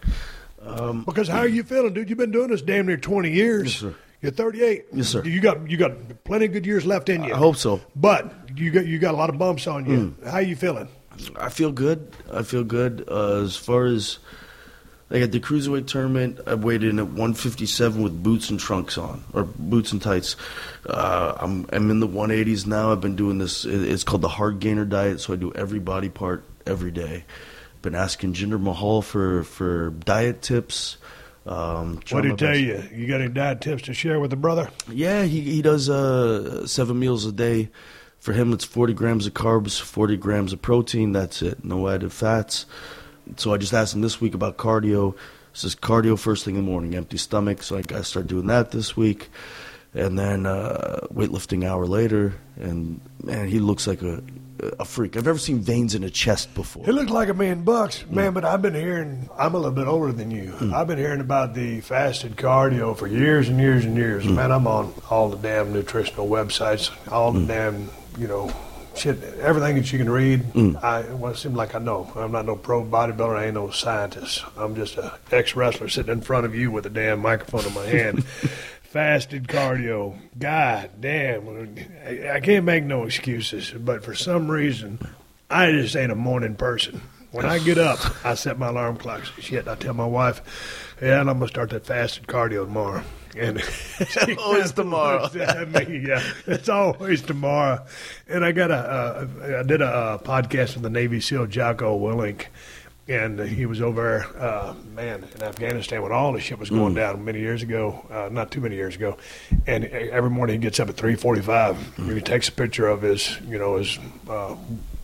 Um, because how are you feeling, dude? You've been doing this damn near twenty years. Yes, sir. You're thirty-eight. Yes, sir. You got you got plenty of good years left in you. I hope so. But you got you got a lot of bumps on you. Mm. How you feeling? I feel good. I feel good. Uh, as far as like at the Cruiserweight tournament, I weighed in at one fifty-seven with boots and trunks on, or boots and tights. Uh, I'm I'm in the one eighties now. I've been doing this. It's called the Hard Gainer diet, so I do every body part every day. Been asking Jinder Mahal for for diet tips. Um, what did he tell you? You got any diet tips to share with the brother? Yeah, he he does uh, seven meals a day. For him, it's forty grams of carbs, forty grams of protein. That's it. No added fats. So I just asked him this week about cardio. This is cardio first thing in the morning, empty stomach. So I got to start doing that this week. And then uh, weightlifting hour later. And, man, he looks like a a freak. I've never seen veins in a chest before. He looks like a million bucks, man, mm. but I've been hearing, I'm a little bit older than you. Mm. I've been hearing about the fasted cardio for years and years and years. Mm. Man, I'm on all the damn nutritional websites, all the mm. damn, you know, shit, everything that you can read. Mm. I, well, it seems like I know. I'm not no pro bodybuilder. I ain't no scientist. I'm just an ex-wrestler sitting in front of you with a damn microphone in my hand. Fasted cardio. God damn. I can't make no excuses, but for some reason, I just ain't a morning person. When I get up, I set my alarm clock. Shit, I tell my wife, yeah, I'm going to start that fasted cardio tomorrow. And it's always tomorrow. me, yeah, it's always tomorrow. And I got a, uh, I did a, a podcast with the Navy SEAL Jocko Willink. And he was over, uh, man, in Afghanistan when all this shit was going mm. down many years ago, uh, not too many years ago. And every morning he gets up at three forty-five. Mm. He takes a picture of his, you know, his uh,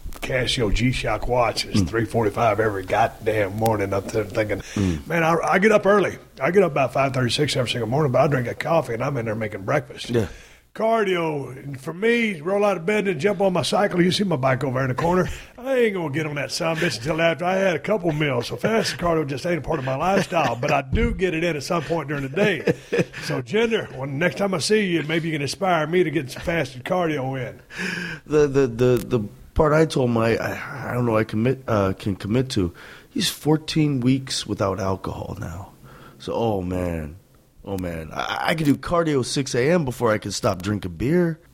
Casio G-Shock watch. It's mm. three forty-five every goddamn morning. I'm thinking, mm. man, I, I get up early. I get up about five thirty-six every single morning, but I drink a coffee and I'm in there making breakfast. Yeah. Cardio, for me, roll out of bed and jump on my cycle. You see my bike over there in the corner. I ain't going to get on that son of a bitch until after I had a couple meals. So fast cardio just ain't a part of my lifestyle, but I do get it in at some point during the day. So, Jinder, when next time I see you, maybe you can inspire me to get some fasted cardio in. The the the, the part I told my, I, I don't know, I commit uh, can commit to, he's fourteen weeks without alcohol now. So, oh, man. Oh, man, I, I could do cardio six a.m. before I could stop drinking beer.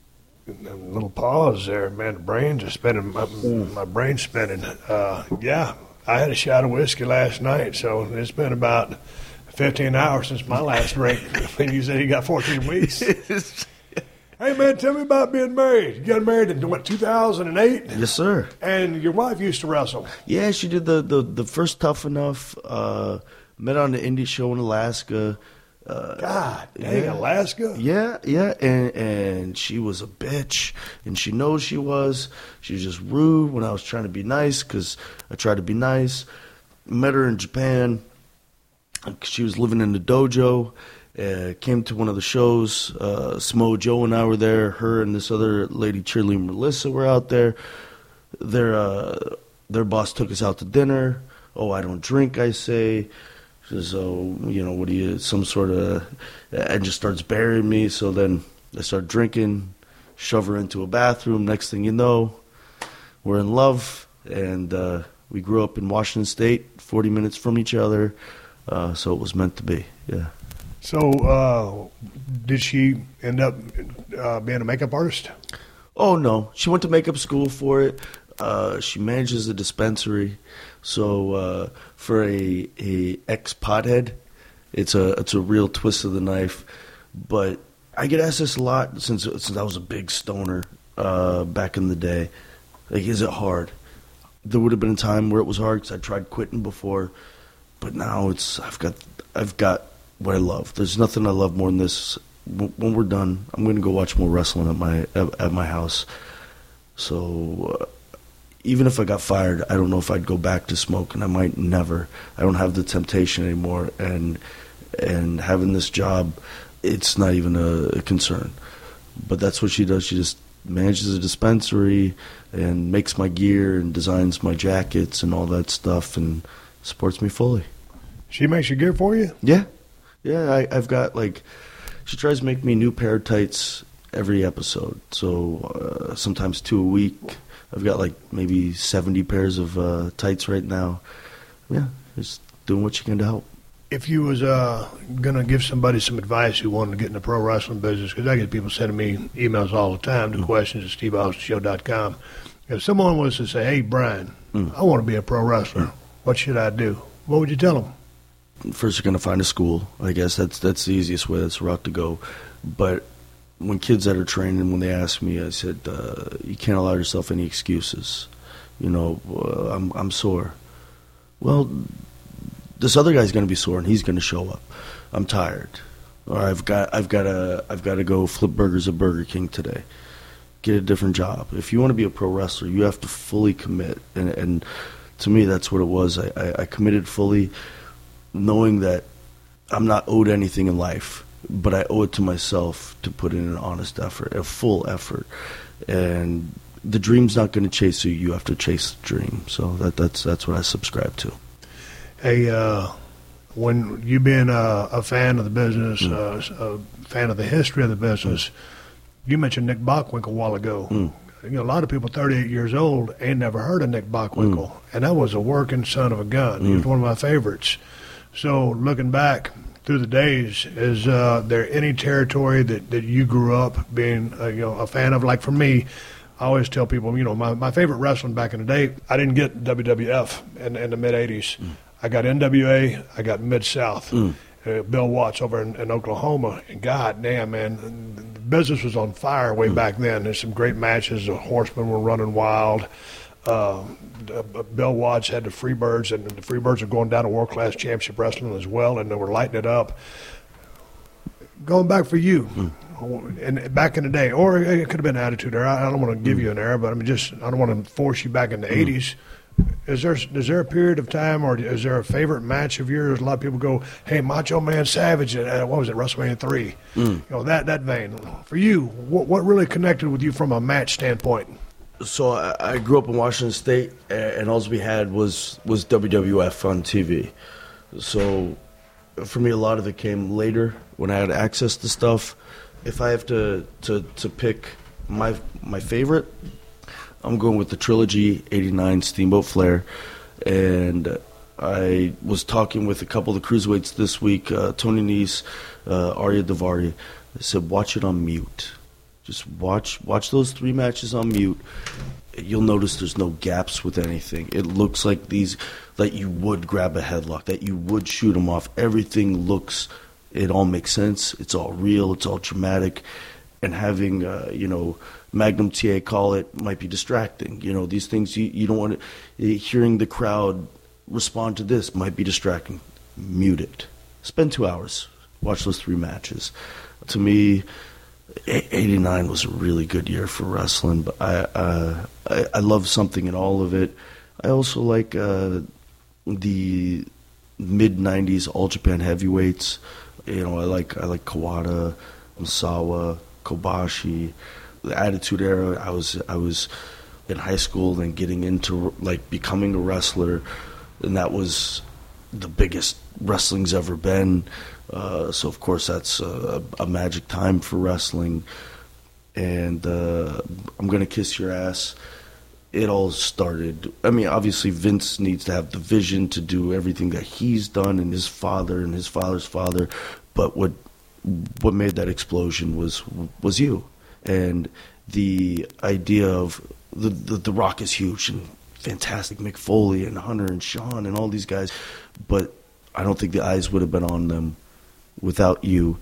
A little pause there, man. The brains are spinning. My, my brain's spinning. Uh, yeah, I had a shot of whiskey last night, so it's been about fifteen hours since my last drink. When you said you got fourteen weeks. Hey, man, tell me about being married. You got married in, what, two thousand eight? Yes, sir. And your wife used to wrestle. Yeah, she did the, the, the first Tough Enough. Uh, met on the indie show in Alaska. Uh, God dang, yeah. Alaska? Yeah, yeah, and and she was a bitch, and she knows she was. She was just rude when I was trying to be nice, because I tried to be nice. Met her in Japan. She was living in the dojo. Uh, came to one of the shows. Uh, Smo Joe and I were there. Her and this other lady, Cheerleader Melissa, were out there. Their uh, their boss took us out to dinner. Oh, I don't drink, I say. So, you know, what do you, some sort of, and just starts burying me. So then I start drinking, shove her into a bathroom. Next thing you know, we're in love. And uh, we grew up in Washington State, forty minutes from each other. Uh, so it was meant to be, yeah. So uh, did she end up uh, being a makeup artist? Oh, no. She went to makeup school for it. Uh, she manages a dispensary. So uh, for a a ex pothead, it's a it's a real twist of the knife. But I get asked this a lot since since I was a big stoner uh, back in the day. Like, is it hard? There would have been a time where it was hard because I tried quitting before, but now it's I've got I've got what I love. There's nothing I love more than this. When we're done, I'm going to go watch more wrestling at my at, at my house. So. Uh, Even if I got fired, I don't know if I'd go back to smoking. I might never. I don't have the temptation anymore, and and having this job, it's not even a, a concern. But that's what she does. She just manages a dispensary and makes my gear and designs my jackets and all that stuff and supports me fully. She makes your gear for you? Yeah. Yeah, I, I've got, like, she tries to make me a new pair of tights every episode. So uh, sometimes two a week. I've got like maybe seventy pairs of uh, tights right now. Yeah, just doing what you can to help. If you was uh, going to give somebody some advice who wanted to get in the pro wrestling business, because I get people sending me emails all the time to mm. questions at steve austin show dot com. If someone was to say, hey, Brian, mm. I want to be a pro wrestler, mm. what should I do? What would you tell them? First, you're going to find a school. I guess that's that's the easiest way. That's the route to go. But when kids that are training, when they ask me, I said, uh, you can't allow yourself any excuses. You know, uh, I'm I'm sore. Well, this other guy's going to be sore, and he's going to show up. I'm tired, or I've got I've got to I've got to go flip burgers at Burger King today. Get a different job. If you want to be a pro wrestler, you have to fully commit, and and to me, that's what it was. I, I, I committed fully, knowing that I'm not owed anything in life. But I owe it to myself to put in an honest effort, a full effort. And the dream's not going to chase you. You have to chase the dream. So that, that's that's what I subscribe to. Hey, uh, when you being a, a fan of the business, mm. uh, a fan of the history of the business, mm. you mentioned Nick Bockwinkel a while ago. Mm. You know, a lot of people thirty-eight years old ain't never heard of Nick Bockwinkel. Mm. And that was a working son of a gun. Mm. He was one of my favorites. So looking back through the days, is uh, there any territory that, that you grew up being uh, you know a fan of? Like for me, I always tell people, you know, my, my favorite wrestling back in the day, I didn't get W W F in, in the mid-eighties. Mm. I got N W A, I got Mid-South, mm. uh, Bill Watts over in, in Oklahoma. And God damn, man, the business was on fire way mm. back then. There's some great matches. The Horsemen were running wild. Uh, Bill Watts had the Freebirds, and the Freebirds are going down to World Class Championship Wrestling as well, and they were lighting it up. Going back for you, mm. and back in the day, or it could have been Attitude Era. I don't want to give mm. you an era, but I mean, just I don't want to force you back in the mm. eighties. Is there is there a period of time, or is there a favorite match of yours? A lot of people go, "Hey, Macho Man Savage at uh, what was it, WrestleMania three?" Mm. You know, that that vein. For you, what what really connected with you from a match standpoint? So I, I grew up in Washington State, and all we had was was W W F on T V. So for me, a lot of it came later when I had access to stuff. If I have to to, to pick my my favorite, I'm going with the Trilogy eighty-nine Steamboat Flair. And I was talking with a couple of the cruiserweights this week, uh, Tony Nese, uh, Arya Daivari. They said, watch it on mute. Just watch watch those three matches on mute. You'll notice there's no gaps with anything. It looks like these, that you would grab a headlock, that you would shoot them off. Everything looks, it all makes sense. It's all real. It's all dramatic. And having, uh, you know, Magnum T A call it might be distracting. You know, these things you, you don't want to, hearing the crowd respond to this might be distracting. Mute it. Spend two hours. Watch those three matches. To me, eighty-nine was a really good year for wrestling, but I uh, I, I love something in all of it. I also like uh, the mid nineties All Japan heavyweights. You know, I like I like Kawada, Misawa, Kobashi, the Attitude Era. I was I was in high school and getting into like becoming a wrestler, and that was the biggest wrestling's ever been. Uh, so, of course, that's a, a magic time for wrestling. And uh, I'm going to kiss your ass. It all started. I mean, obviously, Vince needs to have the vision to do everything that he's done, and his father and his father's father. But what what made that explosion was was you. And the idea of the, the, the Rock is huge and fantastic. Mick Foley and Hunter and Shawn and all these guys. But I don't think the eyes would have been on them without you.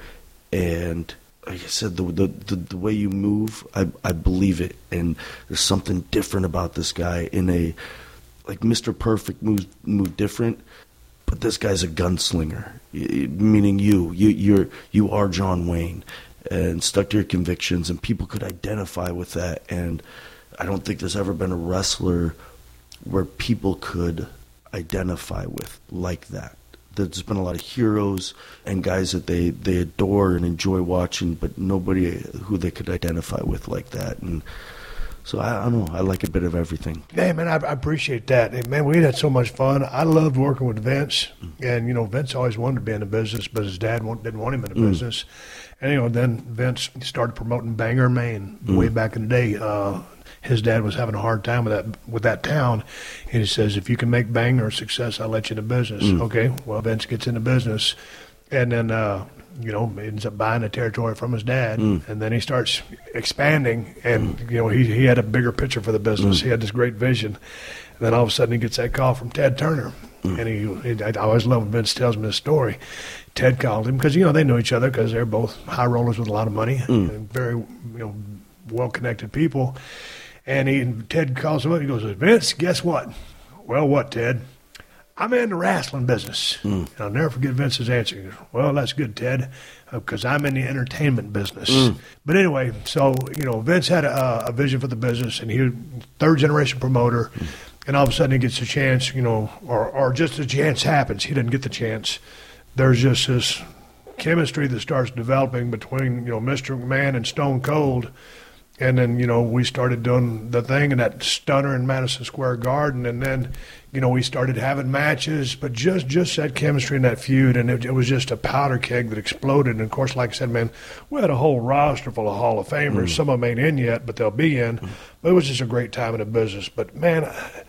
And like I said, the, the the the way you move, I I believe it. And there's something different about this guy. In a like Mister Perfect moves move different, but this guy's a gunslinger. Meaning you, you you're you are John Wayne, and stuck to your convictions, and people could identify with that. And I don't think there's ever been a wrestler where people could identify with like that. There's been a lot of heroes and guys that they, they adore and enjoy watching, but nobody who they could identify with like that. And so I, I don't know. I like a bit of everything. Hey, man, I, I appreciate that. Hey, man, we had so much fun. I loved working with Vince. Mm. And, you know, Vince always wanted to be in the business, but his dad didn't want him in the mm. business. And, you know, then Vince started promoting Bangor, Maine, mm. way back in the day. Uh, his dad was having a hard time with that with that town. And he says, if you can make Bangor a success, I'll let you in the business. Mm. Okay, well, Vince gets in the business. And then, uh, you know, ends up buying the territory from his dad. Mm. And then he starts expanding. And, mm. you know, he, he had a bigger picture for the business. Mm. He had this great vision. And then all of a sudden he gets that call from Ted Turner. Mm. And he, he, I always love when Vince tells me this story. Ted called him because, you know, they know each other because they're both high rollers with a lot of money mm. and very, you know, well-connected people. And he and Ted calls him up. He goes, Vince, guess what? Well, what, Ted? I'm in the wrestling business. Mm. And I'll never forget Vince's answer. He goes, well, that's good, Ted, because uh, I'm in the entertainment business. Mm. But anyway, so, you know, Vince had a, a vision for the business, and he was third-generation promoter. Mm. And all of a sudden he gets a chance, you know, or, or just a chance happens. He doesn't get the chance. There's just this chemistry that starts developing between, you know, Mister McMahon and Stone Cold. And then, you know, we started doing the thing in that stunner in Madison Square Garden. And then, you know, we started having matches, but just, just that chemistry and that feud. And it, it was just a powder keg that exploded. And, of course, like I said, man, we had a whole roster full of Hall of Famers. Mm. Some of them ain't in yet, but they'll be in. Mm. But it was just a great time in the business. But, man,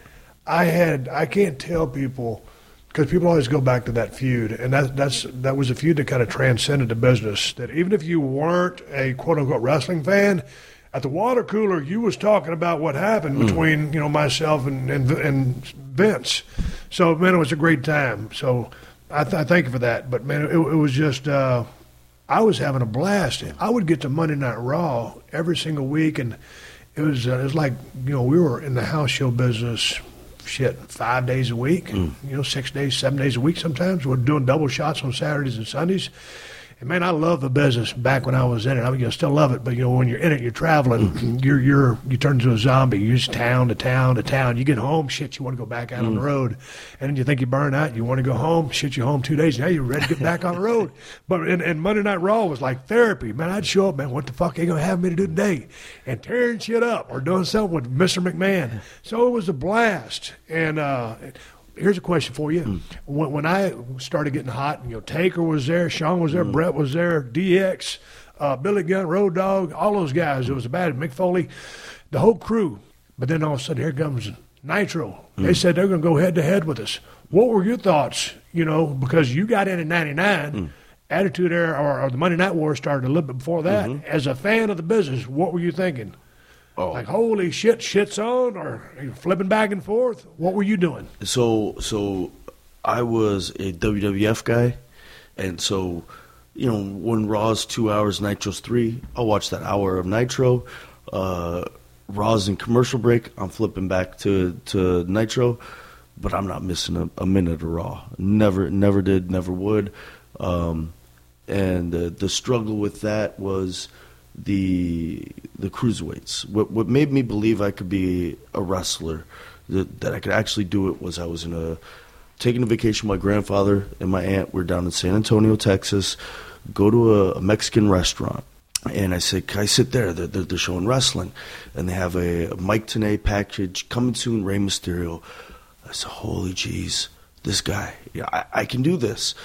I had – I can't tell people – because people always go back to that feud, and that that's that was a feud that kind of transcended the business. That even if you weren't a quote-unquote wrestling fan, at the water cooler, you was talking about what happened mm. between, you know, myself and, and and Vince. So, man, it was a great time. So I, th- I thank you for that. But, man, it, it was just uh, I was having a blast. I would get to Monday Night Raw every single week, and it was, uh, it was like, you know, we were in the house show business – shit, five days a week, mm. you know, six days, seven days a week sometimes. We're doing double shots on Saturdays and Sundays. And, man, I love the business back when I was in it. I mean, I still love it, but, you know, when you're in it, you're traveling, mm. you're, you're, you turn into a zombie. You're just town to town to town. You get home, shit, you want to go back out mm. on the road. And then you think you burn out, you want to go home, shit, you're home two days. Now you're ready to get back on the road. But and, and Monday Night Raw was like therapy. Man, I'd show up, man, what the fuck are you going to have me to do today? And tearing shit up or doing something with Mister McMahon. So it was a blast. And, uh, here's a question for you. Mm. When, when I started getting hot, you know, Taker was there, Shawn was there, mm. Brett was there, D X, uh, Billy Gunn, Road Dogg, all those guys. It was bad. Mick Foley, the whole crew. But then all of a sudden, here comes Nitro. Mm. They said they're going to go head-to-head with us. What were your thoughts, you know, because you got in in ninety-nine, mm. Attitude Era or, or the Monday Night War started a little bit before that. Mm-hmm. As a fan of the business, what were you thinking? Oh. Like, holy shit, shit's on, or are you flipping back and forth? What were you doing? So, so I was a W W F guy, and so, you know, when Raw's two hours, Nitro's three, I'll watch that hour of Nitro. Uh, Raw's in commercial break, I'm flipping back to, to Nitro, but I'm not missing a, a minute of Raw. Never, never did, never would. Um, and uh, the struggle with that was the the cruiserweights. What what made me believe I could be a wrestler, that, that I could actually do it, was I was in a taking a vacation. My grandfather and my aunt were down in San Antonio, Texas. Go to a, a Mexican restaurant, and I said, "Can I sit there? They're, they're, they're showing wrestling, and they have a, a Mike Tenay package coming soon. Rey Mysterio." I said, "Holy jeez, this guy! Yeah, I, I can do this."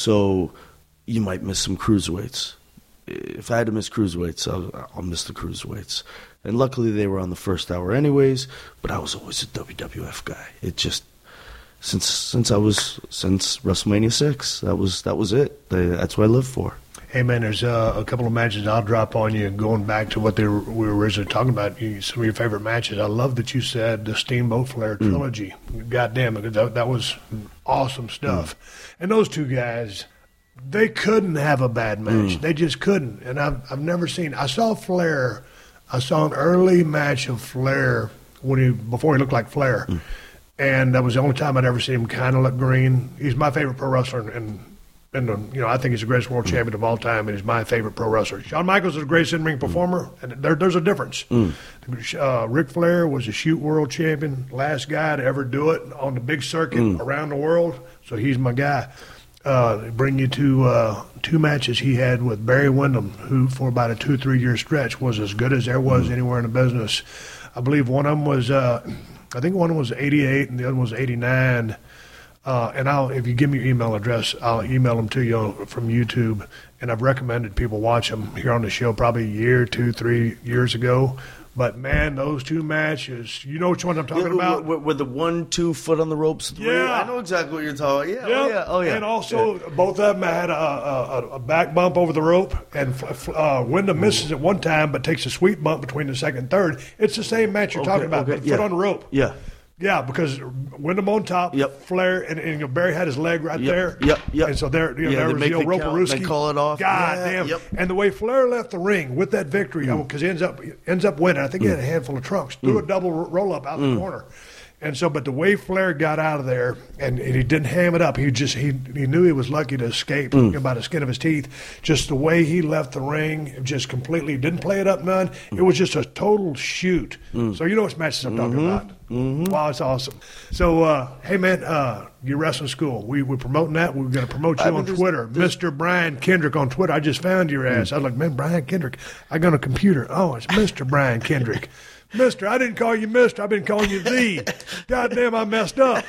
So you might miss some cruiserweights. If I had to miss cruiserweights, I'll, I'll miss the cruiserweights. And luckily they were on the first hour anyways, but I was always a W W F guy. It just, since since I was, since WrestleMania six, that was that was it. That's what I lived for. Hey, man, there's uh, a couple of matches I'll drop on you going back to what they were, we were originally talking about, you, some of your favorite matches. I love that you said the Steamboat Flair trilogy. Mm. God damn it, that, that was awesome stuff. Mm. And those two guys, they couldn't have a bad match. Mm. They just couldn't. And I've, I've never seen – I saw Flair – I saw an early match of Flair when he before he looked like Flair. Mm. And that was the only time I'd ever seen him kind of look green. He's my favorite pro wrestler, and, and you know I think he's the greatest world mm. champion of all time, and he's my favorite pro wrestler. Shawn Michaels is the greatest in-ring performer, mm. and there, there's a difference. Mm. Uh, Ric Flair was a shoot world champion, last guy to ever do it on the big circuit mm. around the world, so he's my guy. Uh, bring you to uh, two matches he had with Barry Windham, who for about a two, three-year stretch was as good as there was mm. anywhere in the business. I believe one of them was, uh, I think one of them was eighty-eight and the other one was eighty-nine. Uh, and I'll, if you give me your email address, I'll email them to you from YouTube. And I've recommended people watch them here on the show probably a year, two, three years ago. But, man, those two matches, you know which one I'm talking yeah, about? With, with the one, two foot on the ropes. Three. Yeah. I know exactly what you're talking about. Yeah, yep. oh, yeah, oh, yeah. And also, yeah. both of them had a, a, a back bump over the rope, and uh, Wyndham misses it one time but takes a sweet bump between the second and third. It's the same match you're okay, talking about, okay, but yeah. foot on the rope. Yeah. Yeah, because Wyndham on top, yep. Flair, and, and you know, Barry had his leg right yep. there. Yep, yep. And so there, you know, yeah, there was, you know, Roper-Ruski. They call it off. God yeah, damn. Yep. And the way Flair left the ring with that victory, because mm. he ends up ends up winning. I think mm. he had a handful of trunks. Threw mm. a double roll-up out mm. the corner. And so, but the way Flair got out of there, and, and he didn't ham it up. He just he he knew he was lucky to escape mm. by the skin of his teeth. Just the way he left the ring, just completely didn't play it up none. Mm. It was just a total shoot. Mm. So you know what matches I'm talking mm-hmm. about. Mm-hmm. Wow, it's awesome. So, uh, hey man, uh, your wrestling school. We we're promoting that. We're going to promote you I mean, on there's, Twitter, there's, Mister Brian Kendrick on Twitter. I just found your ass. Mm. I was like, man, Brian Kendrick. I got a computer. Oh, it's Mister Brian Kendrick. Mister, I didn't call you Mister. I've been calling you the. Goddamn, I messed up.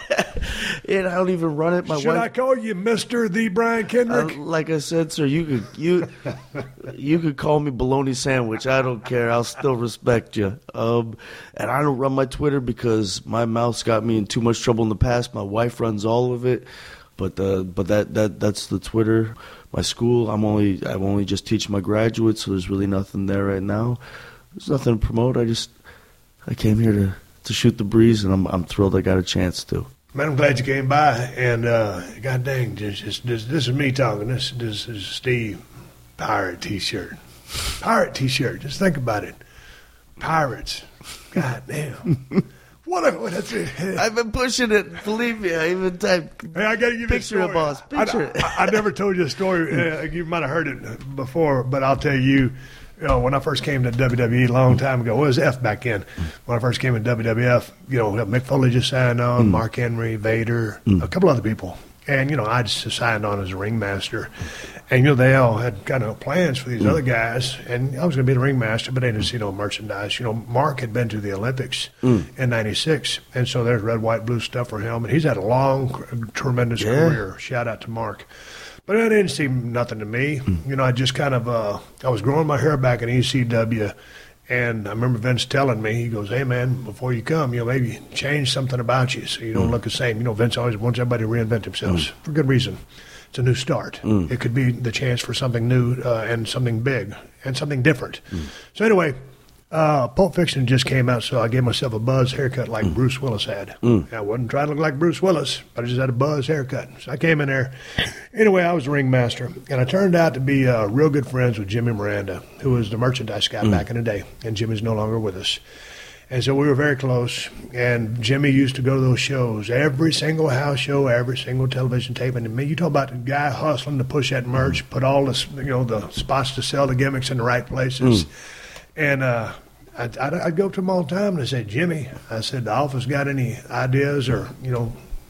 And I don't even run it. My Should wife, I call you Mister the Brian Kendrick? Uh, like I said, sir, you could you you could call me bologna sandwich. I don't care. I'll still respect you. Um, and I don't run my Twitter because my mouth's got me in too much trouble in the past. My wife runs all of it, but uh, but that, that that's the Twitter. My school, I'm only I'm only just teaching my graduates, so there's really nothing there right now. There's nothing to promote. I just I came here to, to shoot the breeze, and I'm I'm thrilled I got a chance to. Man, I'm glad you came by, and uh, God dang, this, this, this, this is me talking. This, this is Steve, Pirate T-shirt. Pirate T-shirt, just think about it. Pirates. God damn. What a, what that's it. I've been pushing it, believe me. I even typed hey, I gotta give picture you a of boss. Picture I, I, I never told you a story. Uh, you might have heard it before, but I'll tell you. You know, when I first came to W W E a long time ago, well, it was F back then. When I first came to W W F, you know, Mick Foley just signed on, mm. Mark Henry, Vader, mm. a couple other people. And, you know, I just signed on as a ringmaster. And, you know, they all had kind of plans for these mm. other guys. And I was going to be the ringmaster, but they didn't see no merchandise. You know, Mark had been to the Olympics mm. in ninety-six. And so there's red, white, blue stuff for him. And he's had a long, tremendous yeah. career. Shout out to Mark. But it didn't seem nothing to me. Mm. You know, I just kind of, uh, I was growing my hair back in E C W, and I remember Vince telling me, he goes, hey, man, before you come, you know, maybe change something about you so you don't mm. look the same. You know, Vince always wants everybody to reinvent themselves mm. for good reason. It's a new start. Mm. It could be the chance for something new uh, and something big and something different. Mm. So anyway, uh, Pulp Fiction just came out, so I gave myself a buzz haircut like mm. Bruce Willis had. Mm. I wasn't trying to look like Bruce Willis, but I just had a buzz haircut. So I came in there. Anyway, I was the ringmaster, and I turned out to be uh, real good friends with Jimmy Miranda, who was the merchandise guy mm. back in the day, and Jimmy's no longer with us. And so we were very close, and Jimmy used to go to those shows, every single house show, every single television tape. And you talk about the guy hustling to push that merch, mm. put all the, you know, the spots to sell the gimmicks in the right places. Mm. And uh, I'd, I'd, I'd go up to him all the time and I'd say, Jimmy, I said, the office got any ideas or, you know,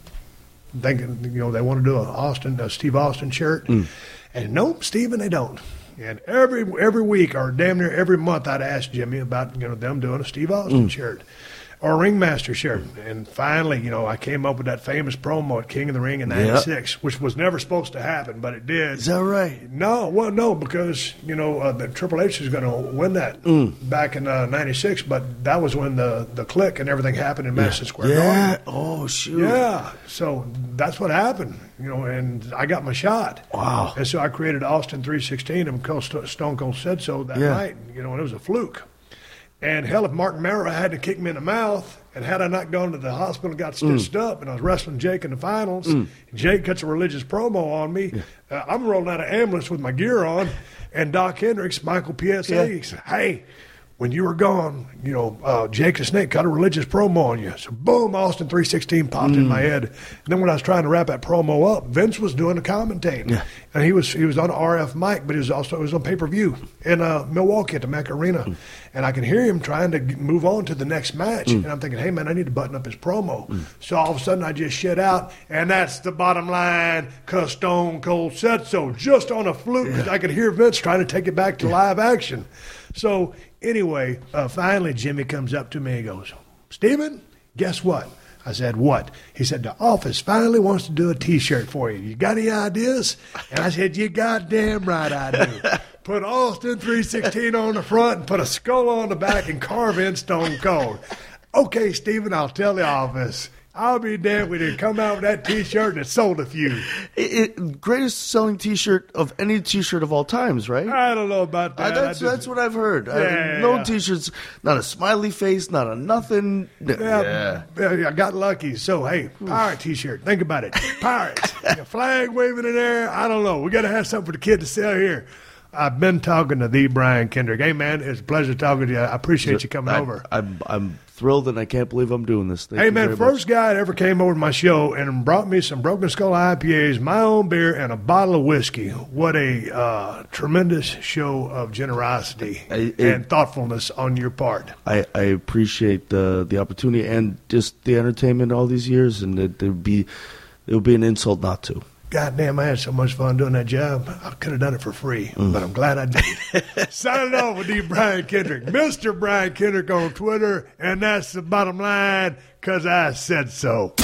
thinking, you know, they want to do a Austin, a Steve Austin shirt? Mm. And nope, Steven, they don't. And every every week or damn near every month I'd ask Jimmy about, you know, them doing a Steve Austin mm. shirt or a Ringmaster shirt. And finally, you know, I came up with that famous promo at King of the Ring in ninety-six, yep. which was never supposed to happen, but it did. Is that right? No, well, no, because, you know, uh, the Triple H was going to win that mm. back in uh, ninety-six, but that was when the, the click and everything happened in Madison yeah. Square yeah. Garden. Oh, shoot. Yeah, so that's what happened, you know, and I got my shot. Wow. And so I created Austin three sixteen, and Stone Cold said so that yeah. night, you know, and it was a fluke. And hell, if Mark Mero had to kick me in the mouth, and had I not gone to the hospital and got stitched mm. up, and I was wrestling Jake in the finals, mm. Jake cuts a religious promo on me, yeah. uh, I'm rolling out of ambulance with my gear on, and Doc Hendricks, Michael P S A, yeah. said, hey, when you were gone, you know, uh, Jake the Snake cut a religious promo on you. So, boom, Austin three sixteen popped mm. in my head. And then when I was trying to wrap that promo up, Vince was doing the commentating. Yeah. And he was he was on R F mic, but he was also it was on pay-per-view in uh, Milwaukee at the Mac Arena. Mm. And I could hear him trying to move on to the next match. Mm. And I'm thinking, hey, man, I need to button up his promo. Mm. So all of a sudden I just shit out, and that's the bottom line, because Stone Cold said so, just on a fluke. Yeah. I could hear Vince trying to take it back to yeah. live action. So anyway, uh, finally Jimmy comes up to me and goes, Steven, guess what? I said, what? He said, the office finally wants to do a T-shirt for you. You got any ideas? And I said, you goddamn right I do. Put Austin three sixteen on the front and put a skull on the back and carve in Stone Cold. Okay, Steven, I'll tell the office. I'll be damned we didn't come out with that T-shirt and it sold a few. It, it, greatest selling T-shirt of any T-shirt of all times, right? I don't know about that. Uh, that's just, that's what I've heard. Yeah, I, no yeah. T-shirts, not a smiley face, not a nothing. Yeah, yeah. I got lucky. So, hey, pirate T-shirt. Think about it. Pirates. A flag waving in there. I don't know. We got to have something for the kid to sell here. I've been talking to the Brian Kendrick. Hey, man, it's a pleasure talking to you. I appreciate you coming I, over. I'm, I'm thrilled, and I can't believe I'm doing this. Thank hey, you man, very first much. guy that ever came over to my show and brought me some Broken Skull I P As, my own beer, and a bottle of whiskey. What a uh, tremendous show of generosity I, I, and thoughtfulness on your part. I, I appreciate the the opportunity and just the entertainment all these years, and it would be it would be an insult not to. Goddamn, I had so much fun doing that job. I could have done it for free, mm. but I'm glad I did. Signing off with you, Brian Kendrick. Mister Brian Kendrick on Twitter, and that's the bottom line, because I said so.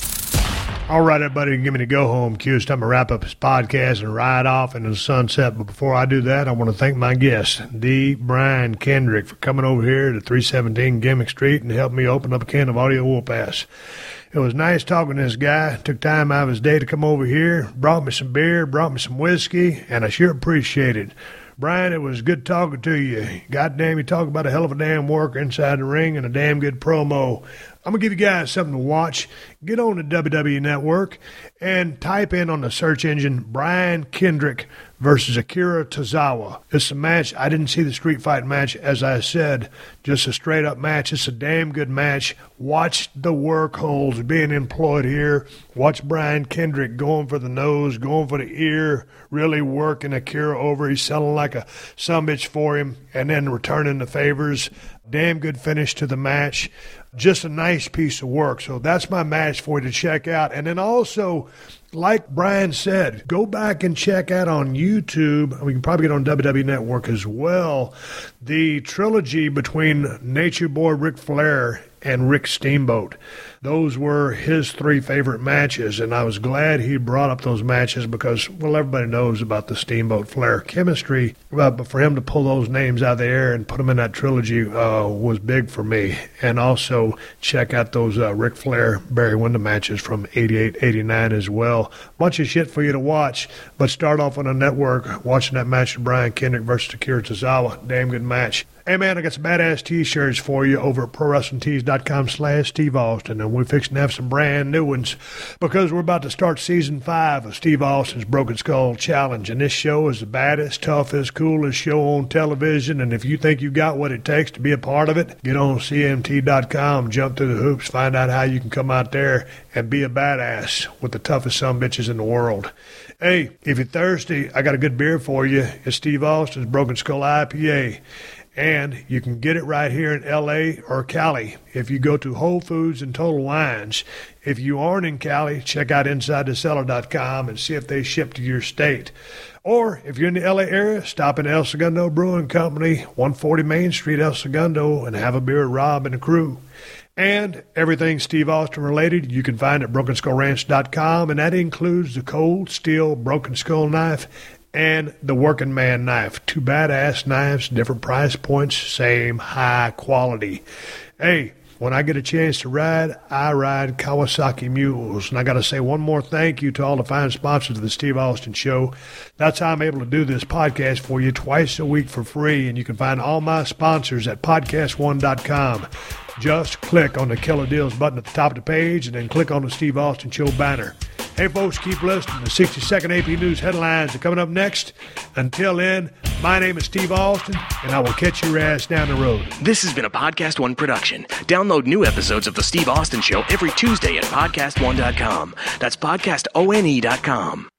All right, everybody, give me the go-home cue. It's time to wrap up this podcast and ride off into the sunset. But before I do that, I want to thank my guest, D. Brian Kendrick, for coming over here to three seventeen Gimmick Street and helping me open up a can of Audio Wolf-Ass. It was nice talking to this guy. Took time out of his day to come over here, brought me some beer, brought me some whiskey, and I sure appreciate it. Brian, it was good talking to you. Goddamn, you talk about a hell of a damn worker inside the ring and a damn good promo. I'm going to give you guys something to watch. Get on the W W E Network and type in on the search engine Brian Kendrick versus Akira Tozawa. It's a match. I didn't see the street fight match, as I said. Just a straight-up match. It's a damn good match. Watch the work holds being employed here. Watch Brian Kendrick going for the nose, going for the ear, really working Akira over. He's selling like a sumbitch for him and then returning the favors. Damn good finish to the match. Just a nice piece of work. So that's my match for you to check out. And then also, like Brian said, go back and check out on YouTube. We can probably get on W W E Network as well. The trilogy between Nature Boy Ric Flair and Rick Steamboat. Those were his three favorite matches, and I was glad he brought up those matches because, well, everybody knows about the Steamboat Flair chemistry, but for him to pull those names out of the air and put them in that trilogy uh, was big for me. And also check out those uh, Ric Flair, Barry Windham matches from eighty-eight, eighty-nine as well. Bunch of shit for you to watch, but start off on a network watching that match of Brian Kendrick versus Akira Tozawa. Damn good match. Hey, man, I got some badass T-shirts for you over at ProWrestlingTees.com slash Steve Austin, and we're fixing to have some brand new ones because we're about to start Season five of Steve Austin's Broken Skull Challenge, and this show is the baddest, toughest, coolest show on television, and if you think you got what it takes to be a part of it, get on C M T dot com, jump through the hoops, find out how you can come out there and be a badass with the toughest sumbitches in the world. Hey, if you're thirsty, I got a good beer for you. It's Steve Austin's Broken Skull I P A. And you can get it right here in L A or Cali if you go to Whole Foods and Total Wines. If you aren't in Cali, check out inside the cellar dot com and see if they ship to your state. Or if you're in the L A area, stop in El Segundo Brewing Company, one forty Main Street, El Segundo, and have a beer with Rob and the crew. And everything Steve Austin related you can find at Broken Skull Ranch dot com, and that includes the Cold Steel Broken Skull knife and the Working Man knife. Two badass knives, different price points, same high quality. Hey, when I get a chance to ride, I ride Kawasaki mules. And I got to say one more thank you to all the fine sponsors of the Steve Austin Show. That's how I'm able to do this podcast for you twice a week for free. And you can find all my sponsors at podcast one dot com. Just click on the Killer Deals button at the top of the page and then click on the Steve Austin Show banner. Hey, folks, keep listening. The sixty second A P News headlines are coming up next. Until then, my name is Steve Austin, and I will catch your ass down the road. This has been a Podcast One production. Download new episodes of The Steve Austin Show every Tuesday at podcast one dot com. That's podcast one dot com.